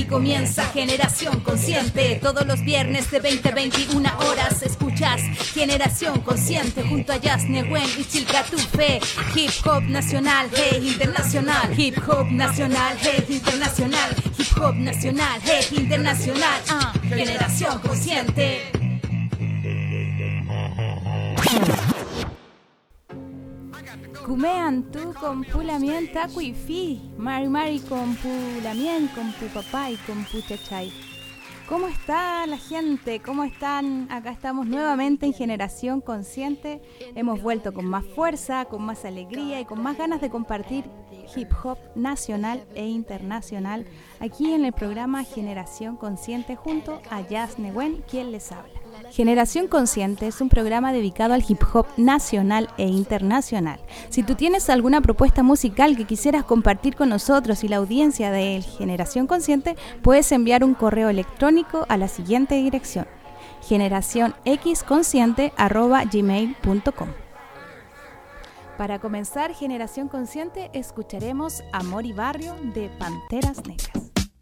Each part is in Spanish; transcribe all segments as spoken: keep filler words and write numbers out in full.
comienza Generación Consciente. Todos los viernes de veinte a veintiuna horas escuchas Generación Consciente junto a Jazz Nehuen y Chilcatufe. Hip Hop nacional, hey, internacional. Hip Hop nacional, hey, internacional. Hip Hop nacional, hey, internacional. Uh, Generación Consciente. Kumean tu con pulamien tacuifi, mari mari con pulamien, con pu papá y con pu chachay. ¿Cómo está la gente? ¿Cómo están? Acá estamos nuevamente en Generación Consciente. Hemos vuelto con más fuerza, con más alegría y con más ganas de compartir hip hop nacional e internacional aquí en el programa Generación Consciente junto a Jazz Nehuen, quien les habla. Generación Consciente es un programa dedicado al hip hop nacional e internacional. Si tú tienes alguna propuesta musical que quisieras compartir con nosotros y la audiencia de Generación Consciente, puedes enviar un correo electrónico a la siguiente dirección: generación x consciente arroba gmail punto com. Para comenzar Generación Consciente, escucharemos Amor y Barrio de Panteras Negras.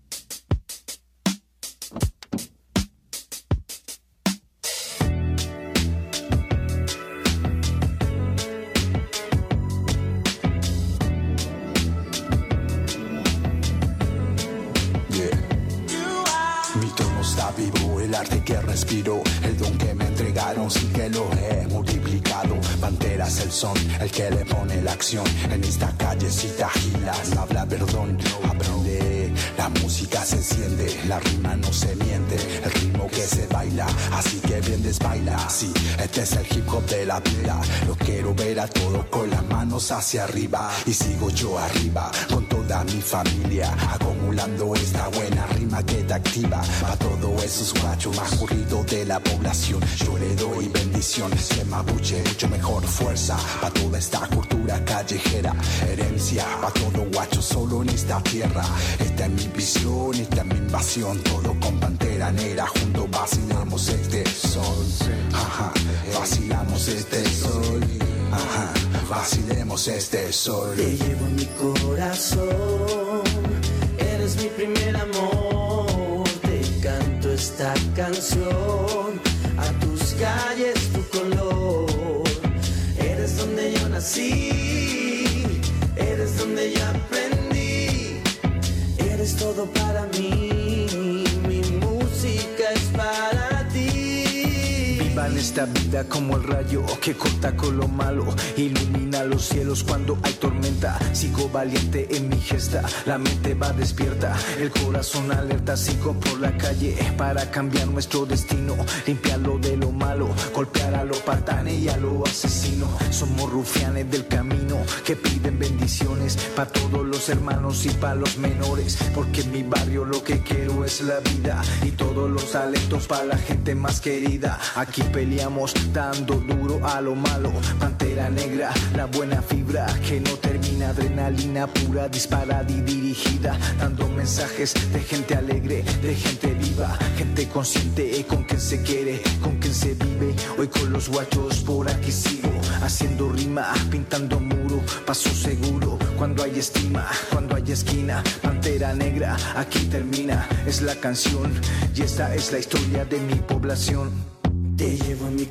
El arte que respiro, el don que me entregaron, sí que lo he multiplicado. Panteras el son, el que le pone la acción. En esta callecita gilas, no habla perdón, aprende. La música se enciende, la rima no se miente. El ritmo que se baila, así que bien desbaila. Sí, este es el hip hop de la vida. Lo quiero ver a todos con las manos hacia arriba. Y sigo yo arriba, con toda mi familia, acumulando esta buena rima que te activa. A todos esos guachos más corridos de la población, yo le doy bendición. Que mapuche, mucho mejor fuerza pa' toda esta cultura callejera. Herencia pa' todo guacho solo en esta tierra. Esta es mi visión, esta es mi invasión. Todo con Pantera Negra, juntos vacilamos este sol. Ajá, vacilamos este sol. Ajá, vacilemos este sol. Te llevo en mi corazón, eres mi primer amor. Te canto esta canción, a tus calles, tu color. Eres donde yo nací, eres donde yo aprendí. Eres todo para mí, mi música es para ti. Viva en esta vida como el rayo que corta con lo malo, ilumina los cielos cuando hay tormenta. Sigo valiente en mi gesta, la mente va despierta, el corazón alerta. Sigo por la calle para cambiar nuestro destino, limpiarlo de lo malo, golpear a los patanes y a los asesinos. Somos rufianes del camino que piden bendiciones pa' todos los hermanos y pa' los menores, porque en mi barrio lo que quiero es la vida y todos los talentos pa' la gente más querida. Aquí peleamos dando duro a lo malo. Pantera Negra, la buena fibra que no termina, adrenalina pura, disparada y dirigida, dando mensajes de gente alegre, de gente viva, gente consciente con quien se quiere, con quien se vive. Hoy con los guachos por aquí sigo, haciendo rima, pintando muro, paso seguro. Cuando hay estima, cuando hay esquina, Pantera Negra, aquí termina. Es la canción y esta es la historia de mi población. Te llevo en mi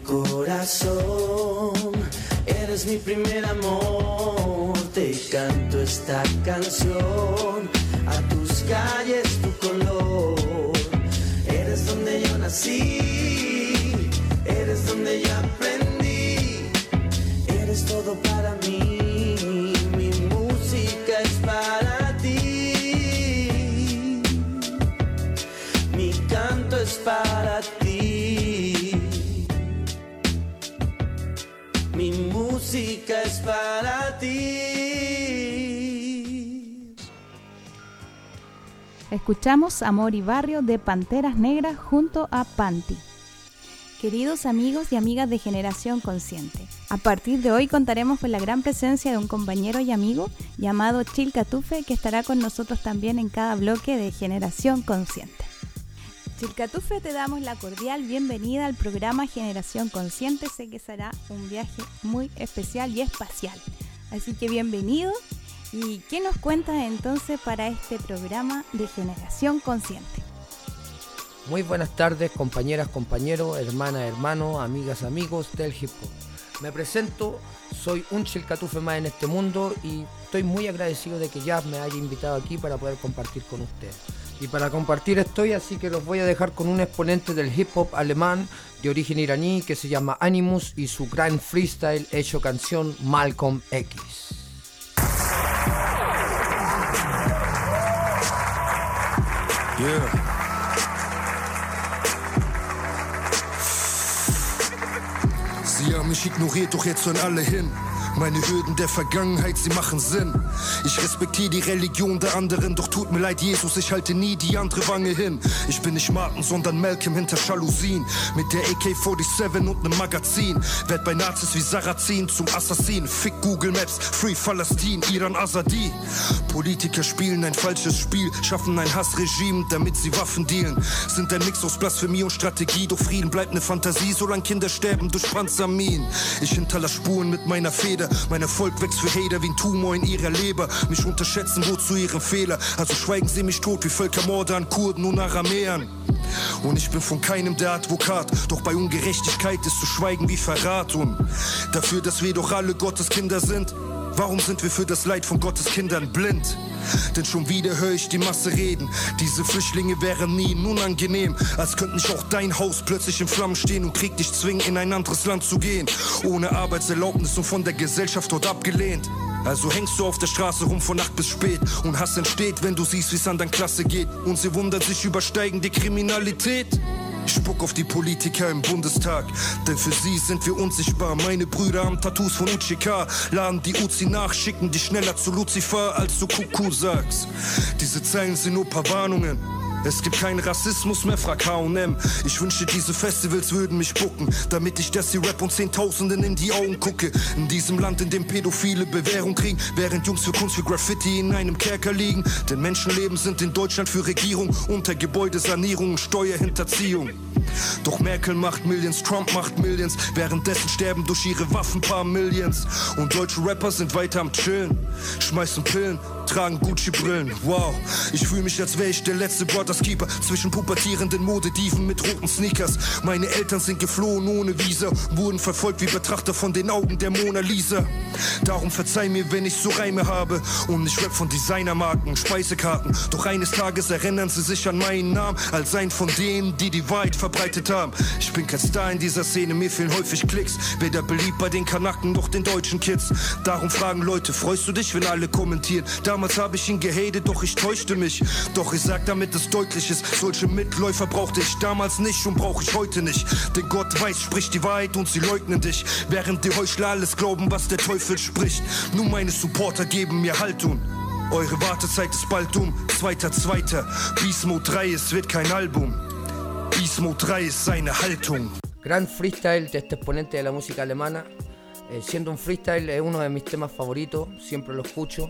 corazón, eres mi primer amor. Te canto esta canción, a tus calles, tu color. Eres donde yo nací, eres donde yo aprendí. Eres todo para mí, mi música es para ti. Mi canto es para ti. Mi música es para ti. Escuchamos Amor y Barrio de Panteras Negras junto a Panti. Queridos amigos y amigas de Generación Consciente, a partir de hoy contaremos con la gran presencia de un compañero y amigo llamado Chilcatufe, que estará con nosotros también en cada bloque de Generación Consciente. Chilcatufe, te damos la cordial bienvenida al programa Generación Consciente. Sé que será un viaje muy especial y espacial, así que bienvenido ¿Y qué nos cuentas entonces para este programa de Generación Consciente? Muy buenas tardes, compañeras, compañeros, hermanas, hermanos, amigas, amigos del hip hop. Me presento, soy un chilcatufe más en este mundo y estoy muy agradecido de que Jazz me haya invitado aquí para poder compartir con ustedes. Y para compartir estoy, así que los voy a dejar con un exponente del hip hop alemán de origen iraní que se llama Animus y su gran freestyle hecho canción Malcolm X. Yeah. Sie haben mich ignoriert, doch jetzt hören alle hin. Meine Hürden der Vergangenheit, sie machen Sinn. Ich respektiere die Religion der anderen, doch tut mir leid, Jesus, ich halte nie die andere Wange hin. Ich bin nicht Martin, sondern Malcolm hinter Jalousien. Mit der A K siebenundvierzig und nem Magazin. Werd bei Nazis wie Sarrazin zum Assassin. Fick Google Maps, Free Palästin, Iran Azadi. Politiker spielen ein falsches Spiel, schaffen ein Hassregime, damit sie Waffen dealen. Sind ein Mix aus Blasphemie und Strategie, doch Frieden bleibt eine Fantasie, solange Kinder sterben durch Panzerminen. Ich hinterlasse Spuren mit meiner Feder. Mein Erfolg wächst für Hater wie ein Tumor in ihrer Leber. Mich unterschätzen, wozu ihren Fehler? Also schweigen sie mich tot wie Völkermorde an Kurden und Aramäern. Und ich bin von keinem der Advokat, doch bei Ungerechtigkeit ist zu schweigen wie Verrat. Und dafür, dass wir doch alle Gottes Kinder sind, warum sind wir für das Leid von Gottes Kindern blind? Denn schon wieder höre ich die Masse reden. Diese Flüchtlinge wären nie unangenehm. Als könnte nicht auch dein Haus plötzlich in Flammen stehen und Krieg dich zwingen, in ein anderes Land zu gehen. Ohne Arbeitserlaubnis und von der Gesellschaft dort abgelehnt. Also hängst du auf der Straße rum von Nacht bis spät. Und Hass entsteht, wenn du siehst, wie's an deiner Klasse geht. Und sie wundern sich über steigende Kriminalität. Ich spuck auf die Politiker im Bundestag, denn für sie sind wir unsichtbar. Meine Brüder haben Tattoos von U C K, laden die Uzi nach, schicken die schneller zu Lucifer als du Kuckuck sagst. Diese Zeilen sind nur paar Warnungen. Es gibt keinen Rassismus mehr, frag H und M. Ich wünschte, diese Festivals würden mich bucken, damit ich das hier Rap und Zehntausenden in die Augen gucke. In diesem Land, in dem Pädophile Bewährung kriegen, während Jungs für Kunst wie Graffiti in einem Kerker liegen. Denn Menschenleben sind in Deutschland für Regierung unter Gebäudesanierung und Steuerhinterziehung. Doch Merkel macht Millions, Trump macht Millions, währenddessen sterben durch ihre Waffen paar Millions. Und deutsche Rapper sind weiter am Chillen, schmeißen Pillen, tragen Gucci-Brillen. Wow, ich fühle mich, als wäre ich der letzte Brothers Keeper zwischen pubertierenden Modedieven mit roten Sneakers. Meine Eltern sind geflohen ohne Visa, wurden verfolgt wie Betrachter von den Augen der Mona Lisa. Darum verzeih mir, wenn ich so Reime habe und ich rap von Designermarken, Speisekarten. Doch eines Tages erinnern sie sich an meinen Namen als ein von denen, die die Wahrheit verbreitet haben. Ich bin kein Star in dieser Szene, mir fehlen häufig Klicks. Weder beliebt bei den Kanaken noch den deutschen Kids. Darum fragen Leute, freust du dich, wenn alle kommentieren? Damals habe ich ihn gehatet, doch ich täuschte mich. Doch ich sag, damit es deutlich ist, solche Mitläufer brauchte ich damals nicht und brauche ich heute nicht. Denn Gott weiß, spricht die Wahrheit und sie leugnen dich. Während die Heuchler alles glauben, was der Teufel spricht. Nur meine Supporter geben mir Haltung. Eure Wartezeit ist bald um. Zweiter, zweiter. Beast Mode drei, es wird kein Album. Beast Mode drei ist seine Haltung. Gran freestyle de este exponente de la música alemana. Eh, siendo un freestyle es uno de mis temas favoritos, siempre lo escucho.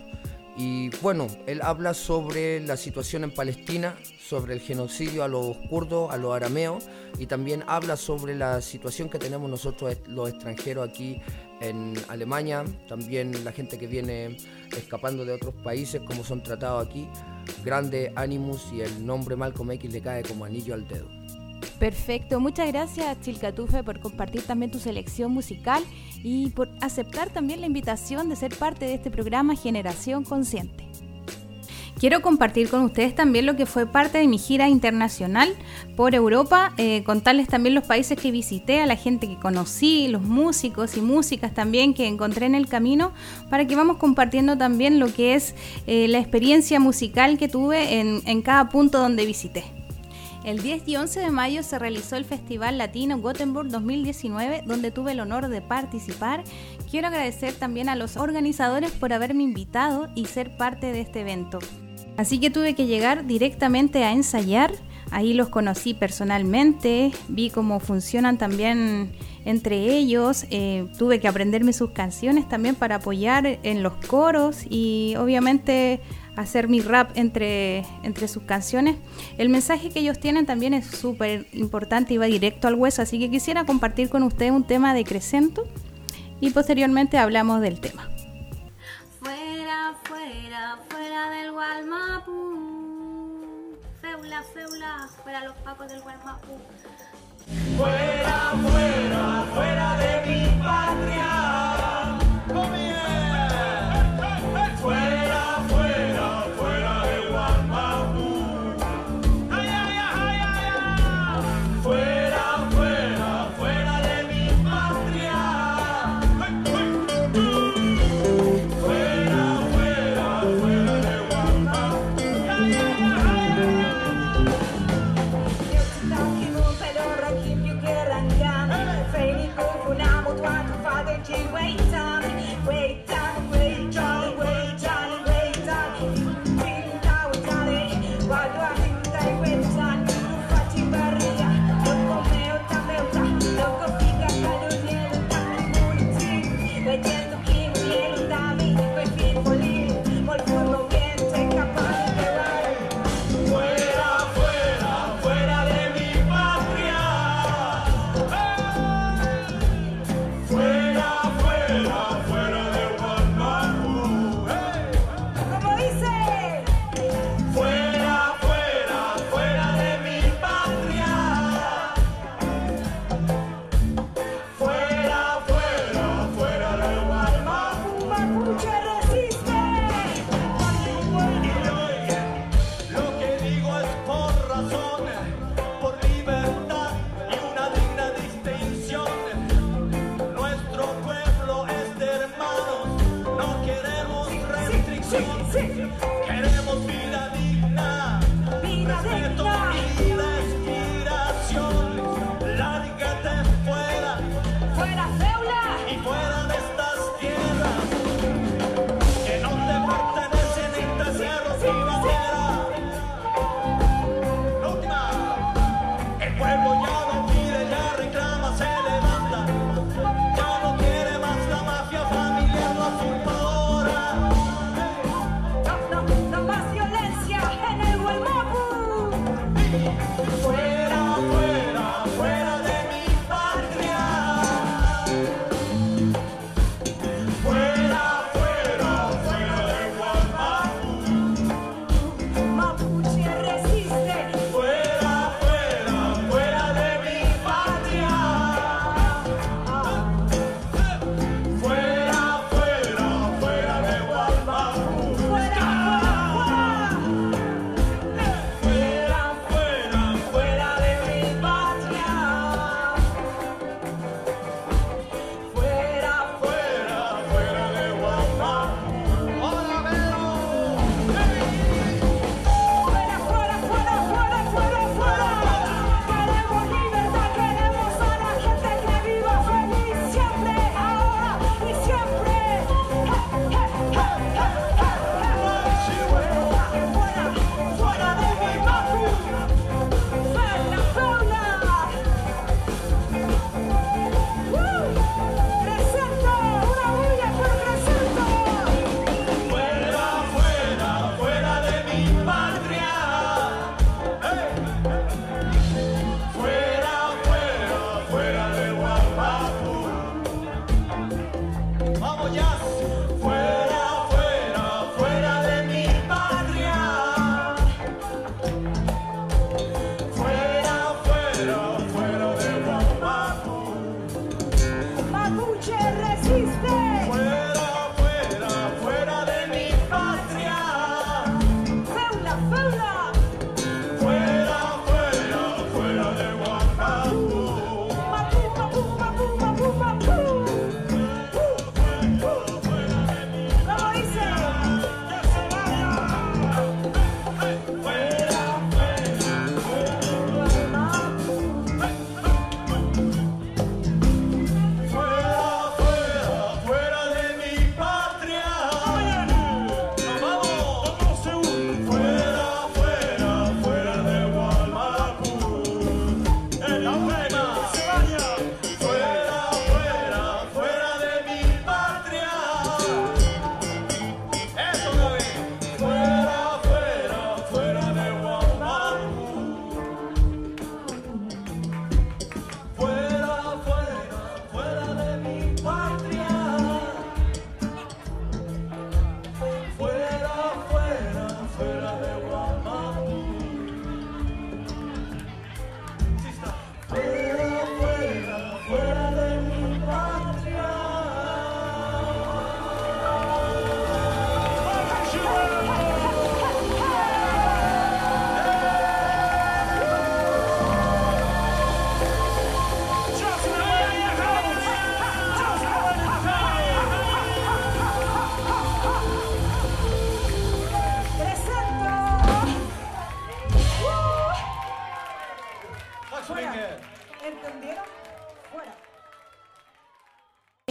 Y bueno, él habla sobre la situación en Palestina, sobre el genocidio a los kurdos, a los arameos, y también habla sobre la situación que tenemos nosotros los extranjeros aquí en Alemania, también la gente que viene escapando de otros países, como son tratados aquí. Grande Animus, y el nombre Malcolm X le cae como anillo al dedo. Perfecto, muchas gracias Chilcatufe por compartir también tu selección musical y por aceptar también la invitación de ser parte de este programa Generación Consciente. Quiero compartir con ustedes también lo que fue parte de mi gira internacional por Europa, eh, contarles también los países que visité, a la gente que conocí, los músicos y músicas también que encontré en el camino, para que vamos compartiendo también lo que es eh, la experiencia musical que tuve en, en cada punto donde visité. El diez y once de mayo se realizó el Festival Latino Gothenburg dos mil diecinueve, donde tuve el honor de participar. Quiero agradecer también a los organizadores por haberme invitado y ser parte de este evento. Así que tuve que llegar directamente a ensayar. Ahí los conocí personalmente, vi cómo funcionan también entre ellos. Eh, tuve que aprenderme sus canciones también para apoyar en los coros y obviamente hacer mi rap entre, entre sus canciones. El mensaje que ellos tienen también es súper importante y va directo al hueso, así que quisiera compartir con ustedes un tema de Crescento y posteriormente hablamos del tema. Fue Fuera, fuera, fuera del Gualmapu. Feula, feula, fuera los pacos del Gualmapu. Fuera, fuera, fuera de mi patria. ¡Oh, yeah! Fuera, fuera, fuera de Gualmapu. ¡Ay, ay, ay, ay, ay! Fuera, fuera, fuera de mi patria. Fuera, fuera, fuera de Gualmapu. ¡Ay, ay, ay, ay!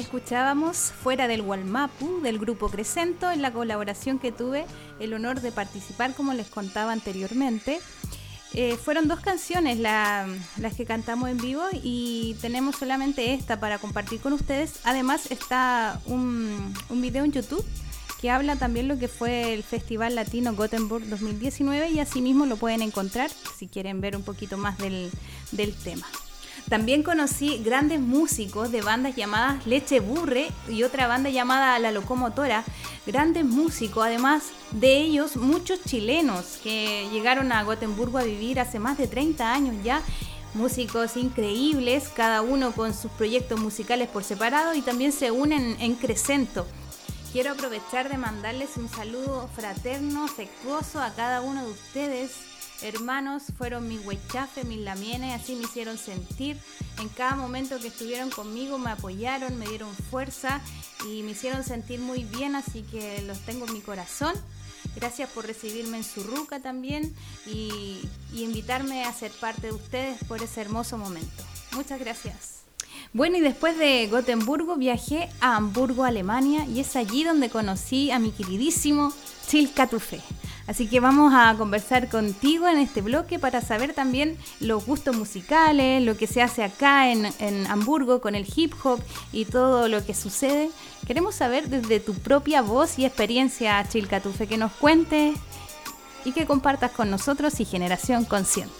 escuchábamos Fuera del Gualmapu del grupo Crescento, en la colaboración que tuve el honor de participar, como les contaba anteriormente. Eh, fueron dos canciones la, las que cantamos en vivo y tenemos solamente esta para compartir con ustedes. Además está un, un video en YouTube que habla también lo que fue el Festival Latino Gothenburg dos mil diecinueve y asimismo lo pueden encontrar si quieren ver un poquito más del, del tema. También conocí grandes músicos de bandas llamadas Leche Burre y otra banda llamada La Locomotora. Grandes músicos, además de ellos muchos chilenos que llegaron a Gotemburgo a vivir hace más de treinta años ya. Músicos increíbles, cada uno con sus proyectos musicales por separado y también se unen en Crescento. Quiero aprovechar de mandarles un saludo fraterno, afectuoso a cada uno de ustedes. Hermanos, fueron mis huechafes, mis lamienes, así me hicieron sentir. En cada momento que estuvieron conmigo me apoyaron, me dieron fuerza y me hicieron sentir muy bien, así que los tengo en mi corazón. Gracias por recibirme en su ruca también y, y invitarme a ser parte de ustedes por ese hermoso momento. Muchas gracias. Bueno, y después de Gotemburgo viajé a Hamburgo, Alemania, y es allí donde conocí a mi queridísimo Chilka Tufé. Así que vamos a conversar contigo en este bloque para saber también los gustos musicales, lo que se hace acá en, en Hamburgo con el hip hop y todo lo que sucede. Queremos saber desde tu propia voz y experiencia, Chilka Tufé, que nos cuentes y que compartas con nosotros y Generación Consciente.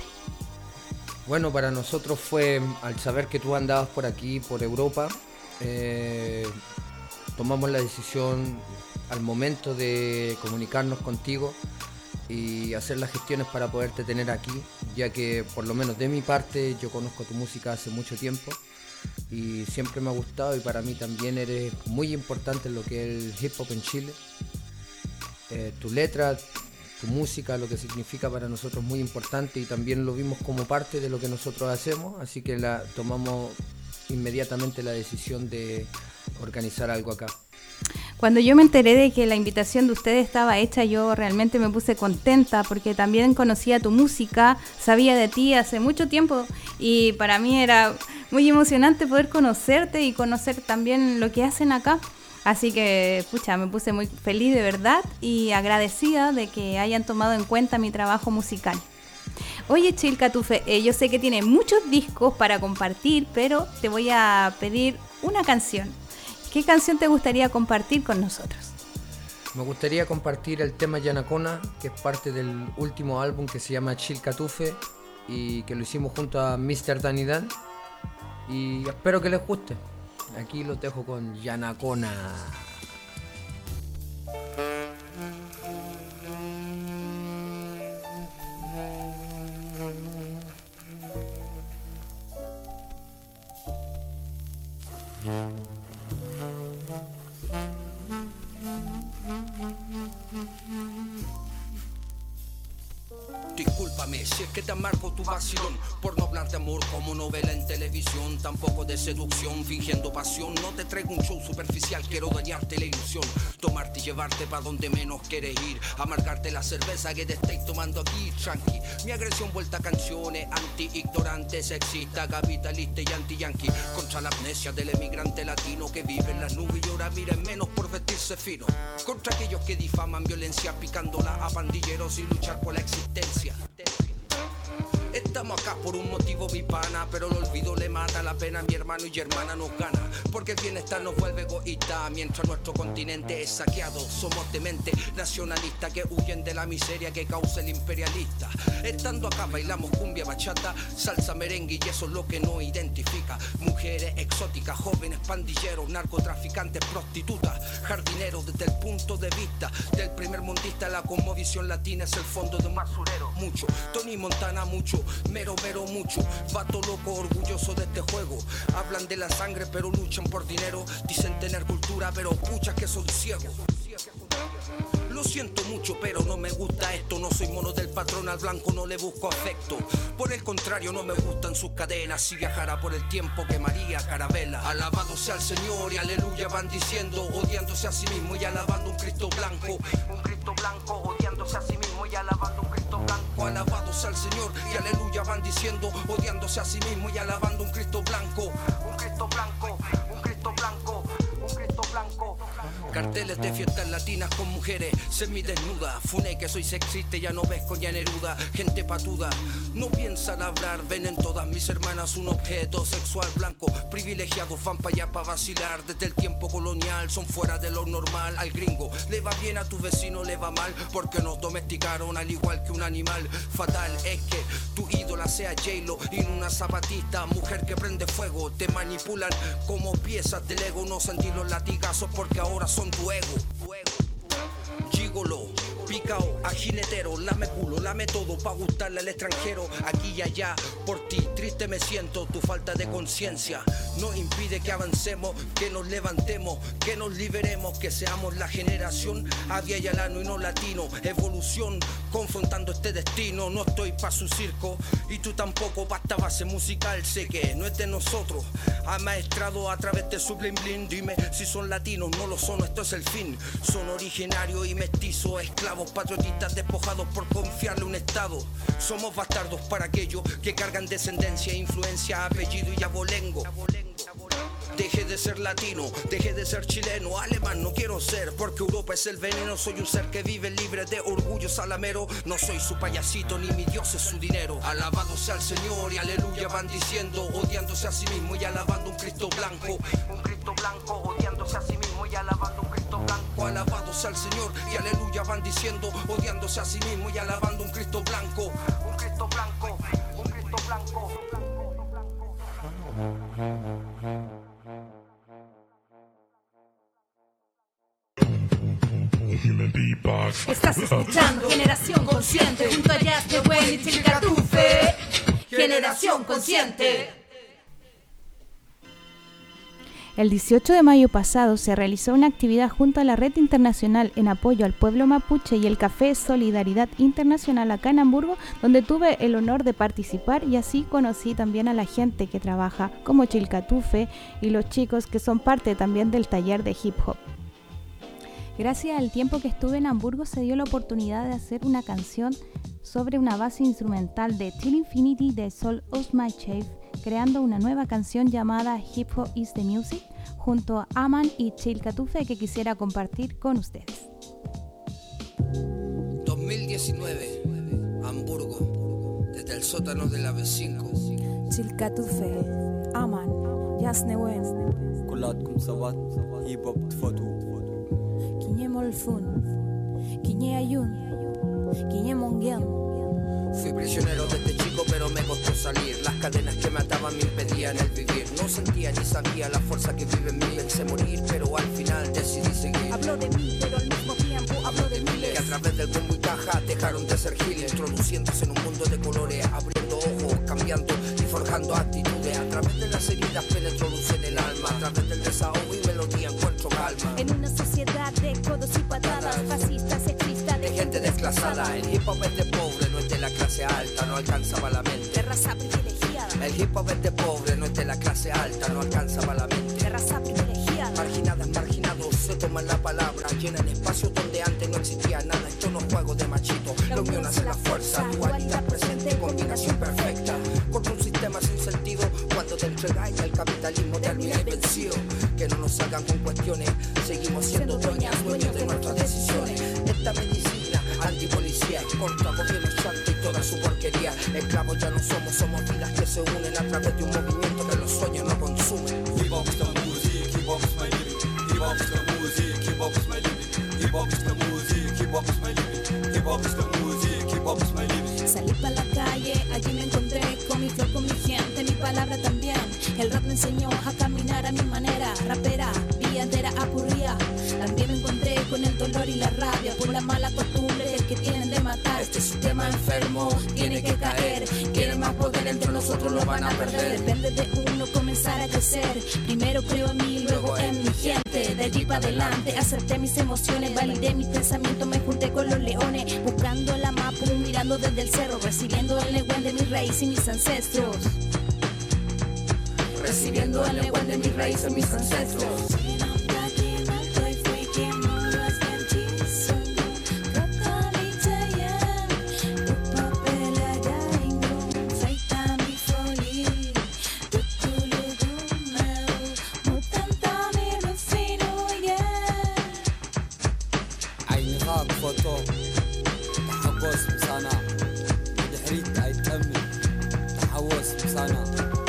Bueno, para nosotros fue, al saber que tú andabas por aquí, por Europa, eh, tomamos la decisión al momento de comunicarnos contigo y hacer las gestiones para poderte tener aquí, ya que por lo menos de mi parte yo conozco tu música hace mucho tiempo y siempre me ha gustado, y para mí también eres muy importante en lo que es el hip hop en Chile. Eh, tu letra, tu música, lo que significa para nosotros es muy importante y también lo vimos como parte de lo que nosotros hacemos, así que la tomamos inmediatamente la decisión de organizar algo acá. Cuando yo me enteré de que la invitación de ustedes estaba hecha, yo realmente me puse contenta porque también conocía tu música, sabía de ti hace mucho tiempo y para mí era muy emocionante poder conocerte y conocer también lo que hacen acá. Así que, pucha, me puse muy feliz de verdad y agradecida de que hayan tomado en cuenta mi trabajo musical. Oye, Chilka Tufé, eh, yo sé que tienes muchos discos para compartir, pero te voy a pedir una canción. ¿Qué canción te gustaría compartir con nosotros? Me gustaría compartir el tema Yanacona, que es parte del último álbum que se llama Chilka Tufé y que lo hicimos junto a mister Danny Dan, y espero que les guste. Aquí los dejo con Yanacona. Discúlpame si es que te amargo tu vacilón por no hablar de amor como novela en televisión, tampoco de seducción fingiendo pasión. No te traigo un show superficial, quiero dañarte la ilusión, tomarte y llevarte pa' donde menos quieres ir, amargarte la cerveza que te estáis tomando aquí, tranqui. Mi agresión vuelta a canciones anti-ignorante, sexista, capitalista y anti-yankee, contra la amnesia del emigrante latino que vive en las nubes y ahora mira en menos por vestirse fino, contra aquellos que difaman violencia picándola a pandilleros y luchar por la existencia. Estamos acá por un motivo mi pana, pero el olvido le mata la pena a mi hermano y hermana nos gana, porque el bienestar nos vuelve egoísta, mientras nuestro continente es saqueado. Somos de mente nacionalista que huyen de la miseria que causa el imperialista. Estando acá bailamos cumbia, bachata, salsa, merengue y eso es lo que nos identifica. Mujeres exóticas, jóvenes pandilleros, narcotraficantes, prostitutas, jardineros. Desde el punto de vista del primer mundista, la cosmovisión latina es el fondo de un basurero. Mucho, Tony Montana mucho, mero mero mucho, vato loco orgulloso de este juego. Hablan de la sangre pero luchan por dinero, dicen tener cultura pero puchas que son ciegos. Lo siento mucho, pero no me gusta esto. No soy mono del patrón, al blanco no le busco afecto. Por el contrario, no me gustan sus cadenas. Si viajara por el tiempo, quemaría carabela. Alabado sea el Señor y aleluya van diciendo, odiándose a sí mismo y alabando un Cristo blanco. Un Cristo blanco, odiándose a sí mismo y alabando un Cristo blanco. Alabado sea el Señor y aleluya van diciendo, odiándose a sí mismo y alabando un Cristo blanco. Un Cristo blanco, un Cristo blanco. Carteles de fiestas latinas con mujeres semidesnudas. Funé que soy sexista y ya no ves coña Neruda. Gente patuda, no piensan hablar. Ven en todas mis hermanas un objeto sexual blanco. Privilegiados van pa' allá pa' vacilar. Desde el tiempo colonial son fuera de lo normal. Al gringo le va bien, a tu vecino le va mal, porque nos domesticaron al igual que un animal. Fatal es que tu ídola sea J-Lo y no una zapatista. Mujer que prende fuego, te manipulan como piezas del ego. No sentí los latigazos porque ahora son tu ego. Gigolo, picao, a jinetero, lame culo, lame todo pa' gustarle al extranjero. Aquí y allá, por ti triste me siento. Tu falta de conciencia no impide que avancemos, que nos levantemos, que nos liberemos, que seamos la generación avia y alano y no latino. Evolución, confrontando este destino. No estoy pa' su circo y tú tampoco. Basta base musical, sé que no es de nosotros. Amaestrado a través de su bling bling. Dime si son latinos, no lo son, esto es el fin. Son originarios y mestizos, esclavos, patriotistas despojados por confiarle un estado. Somos bastardos para aquellos que cargan descendencia, influencia, apellido y abolengo. Dejé de ser latino, dejé de ser chileno, alemán no quiero ser, porque Europa es el veneno. Soy un ser que vive libre de orgullo salamero. No soy su payasito ni mi Dios es su dinero. Alabado sea el Señor y aleluya van diciendo, odiándose a sí mismo y alabando un Cristo blanco. Un Cristo blanco odiándose a sí mismo y alabando un Cristo blanco. Alabado sea el Señor y aleluya van diciendo, odiándose a sí mismo y alabando un Cristo blanco. Un Cristo blanco, un Cristo blanco. Estás escuchando Generación Consciente junto a Jazz de Buen y Chilcatufe. Generación Consciente. El dieciocho de mayo pasado se realizó una actividad junto a la Red Internacional en apoyo al pueblo mapuche y el Café Solidaridad Internacional acá en Hamburgo, donde tuve el honor de participar y así conocí también a la gente que trabaja como Chilcatufe y los chicos que son parte también del taller de hip hop. Gracias al tiempo que estuve en Hamburgo se dio la oportunidad de hacer una canción sobre una base instrumental de Till Infinity de Soul of My Chave, creando una nueva canción llamada Hip Hop is the Music junto a Aman y Chilcatufe que quisiera compartir con ustedes. dos mil diecinueve, Hamburgo, desde el sótano de la B cinco. Chilcatufe, Aman, Yasnewen, كلاتكم سوا هيب هوب تفوتوا Kiñe Molfun, Kiñe Ayun, Kiñe Monguel. Fui prisionero desde chico pero me costó salir. Las cadenas que me ataban me impedían el vivir. No sentía ni sabía la fuerza que vive en mí. Pensé morir pero al final decidí seguir. Hablo de mí pero al mismo tiempo hablo de miles que a través del bombo y caja dejaron de ser giles, introduciéndose en un mundo de colores, abriendo ojos, cambiando y forjando actitudes. A través de las heridas penetro luz en el alma. A través del desahogo y melodía encuentro calma. En una sociedad de codos y patadas, fascistas, sexistas, de gente desclasada. El hip hop es de pobre, no es de la clase alta, no alcanzaba la mente. De raza privilegiada. El hip hop es de pobre, no es de la clase alta, no alcanzaba la mente. De raza privilegiada. Marginadas, marginados, se toman la palabra, llenan espacios donde antes no existía nada. Esto no es juego de machito, la unión hace la fuerza. Dualidad presente, combinación perfecta. Contra un sistema sin sentido, cuando te entregáis al capitalismo termináis vencido. Que no nos salgan con cuestiones, seguimos siendo dueñas, dueños de nuestras decisiones. Esta medicina antipolicía, contra gobierno chante y toda su porquería. Esclavos ya no somos, somos vidas que se unen a través de un movimiento que los sueños no consumen. Hip hop is the music, hip hop is my living. Hip hop is the music, hip hop is my living. Hip hop is the music, hip hop is my living. Hip hop is the music, hip hop is my living. Salí pa' la calle, allí me encontré con mi flor, con mi gente, mi palabra también. El rap me enseñó a caminar a mi manera, rapera, villadera, apurría. También me encontré con el dolor y la rabia por la mala costumbre que tienen de matar. Este sistema enfermo tiene que caer. Quieren más poder entre nosotros, lo van a perder. Depende de uno comenzar a crecer. Primero creo en mí, luego en mi gente. De allí para adelante acepté mis emociones, validé mis pensamientos, me junté con los leones, buscando la mapa, mirando desde el cerro, recibiendo el legüen de mis raíces y mis ancestros. Recibiendo el legüen de mis raíces y mis ancestros. فوتو تحقص مسانا دحريت أيتأمن تحوص مسانا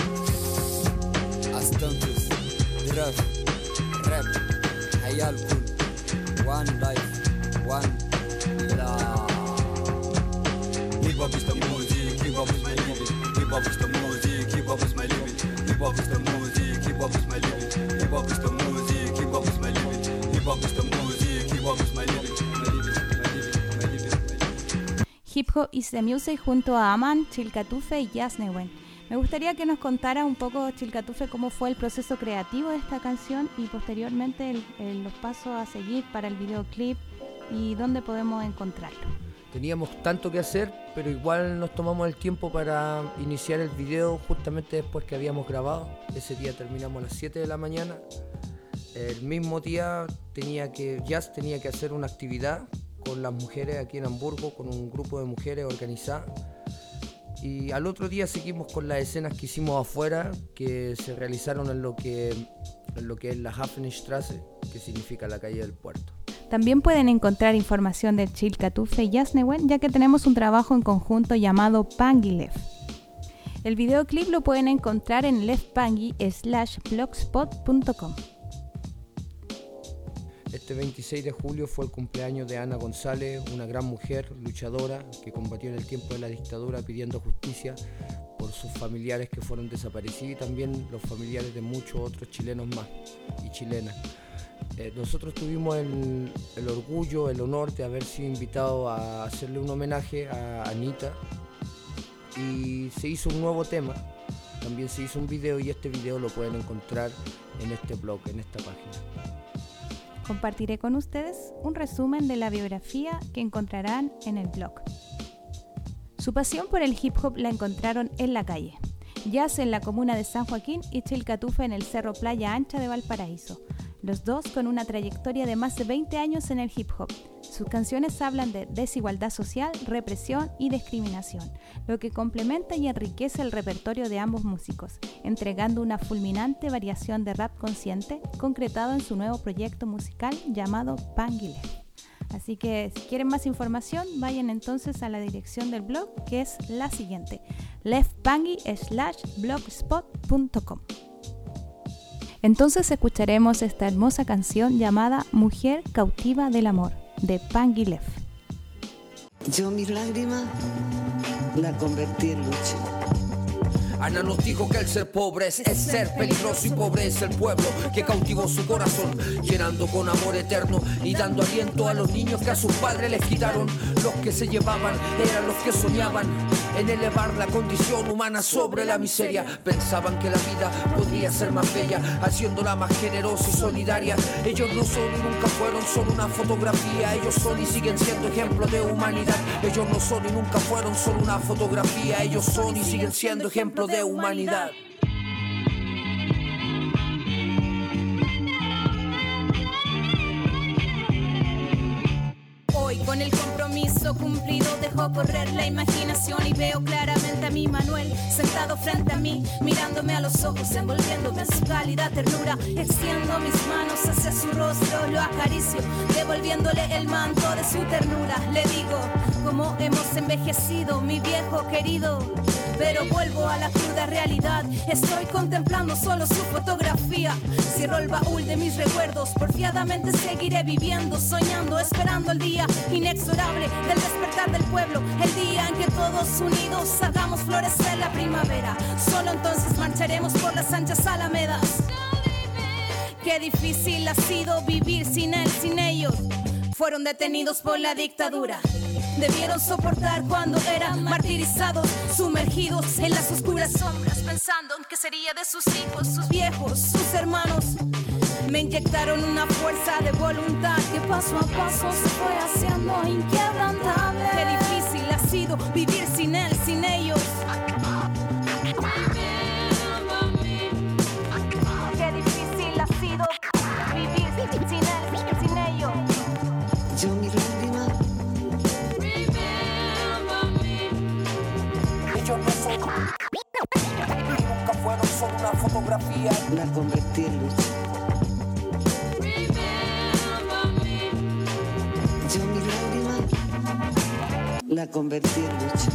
أستنفذ درف راب حياة الكل one life one love. Hip hop is the music, hip hop is my living. Hip hop is the music, hip hop is my living. Hip hop is the music, hip hop is my living. Hip hop is the music, hip hop is my living. Hip hop is the music, hip hop is my living. My living, my living, my living, my living. Hip Hop is the Music junto a Aman, Chilcatufe y Jazz Nehuen. Me gustaría que nos contara un poco, Chilcatufe, cómo fue el proceso creativo de esta canción y posteriormente el, el, los pasos a seguir para el videoclip y dónde podemos encontrarlo. Teníamos tanto que hacer, pero igual nos tomamos el tiempo para iniciar el video justamente después que habíamos grabado. Ese día terminamos a las siete de la mañana. El mismo día tenía que, Jazz tenía que hacer una actividad con las mujeres aquí en Hamburgo, con un grupo de mujeres organizadas. Y al otro día seguimos con las escenas que hicimos afuera, que se realizaron en lo que, en lo que es la Hafenstraße, que significa la calle del puerto. También pueden encontrar información de Chilcatufe y Jazz Nehuen, ya que tenemos un trabajo en conjunto llamado Pangi Lef. El videoclip lo pueden encontrar en lefpangi slash blogspot punto com. Este veintiséis de julio fue el cumpleaños de Ana González, una gran mujer luchadora que combatió en el tiempo de la dictadura pidiendo justicia por sus familiares que fueron desaparecidos y también los familiares de muchos otros chilenos más y chilenas. Eh, nosotros tuvimos el, el orgullo, el honor de haber sido invitados a hacerle un homenaje a Anita y se hizo un nuevo tema, también se hizo un video y este video lo pueden encontrar en este blog, en esta página. Compartiré con ustedes un resumen de la biografía que encontrarán en el blog. Su pasión por el hip hop la encontraron en la calle, Jazz en la comuna de San Joaquín y Chilcatufe en el Cerro Playa Ancha de Valparaíso, los dos con una trayectoria de más de veinte años en el hip hop. Sus canciones hablan de desigualdad social, represión y discriminación, lo que complementa y enriquece el repertorio de ambos músicos, entregando una fulminante variación de rap consciente, concretado en su nuevo proyecto musical llamado Pangi Lef. Así que si quieren más información, vayan entonces a la dirección del blog, que es la siguiente, lefpangi slash blogspot punto com. Entonces escucharemos esta hermosa canción llamada Mujer cautiva del amor, de Pangi Lef. Yo mis lágrimas la convertí en lucha. Ana nos dijo que el ser pobre es, es ser peligroso y pobre es el pueblo que cautivó su corazón, llenando con amor eterno y dando aliento a los niños que a sus padres les quitaron. Los que se llevaban eran los que soñaban en elevar la condición humana sobre la miseria. Pensaban que la vida podría ser más bella, haciéndola más generosa y solidaria. Ellos no son y nunca fueron solo una fotografía, ellos son y siguen siendo ejemplo de humanidad. Ellos no son y nunca fueron solo una fotografía, ellos son y siguen siendo ejemplo de humanidad. Hoy con el compromiso cumplido dejo correr la imaginación y veo claramente a mi Manuel sentado frente a mí, mirándome a los ojos, envolviéndome en su cálida ternura. Extiendo mis manos hacia su rostro, lo acaricio, devolviéndole el manto de su ternura. Le digo, cómo hemos envejecido, mi viejo querido. Pero vuelvo a la cruda realidad, estoy contemplando solo su fotografía. Cierro el baúl de mis recuerdos, porfiadamente seguiré viviendo, soñando, esperando el día inexorable del despertar del pueblo, el día en que todos unidos hagamos florecer la primavera. Solo entonces marcharemos por las anchas alamedas. Qué difícil ha sido vivir sin él, sin ellos. Fueron detenidos por la dictadura. Debieron soportar cuando eran martirizados, sumergidos en las oscuras sombras, pensando en qué sería de sus hijos, sus viejos, sus hermanos. Me inyectaron una fuerza de voluntad que paso a paso se fue haciendo inquebrantable. Qué difícil ha sido vivir sin él, sin ellos. Qué difícil ha sido vivir sin él, sin ellos. Yo mis lágrimas Ellos no son y nunca fueron solo una fotografía, la convertí en lucha. Yo mis lágrimas lágrima la convertí en lucha.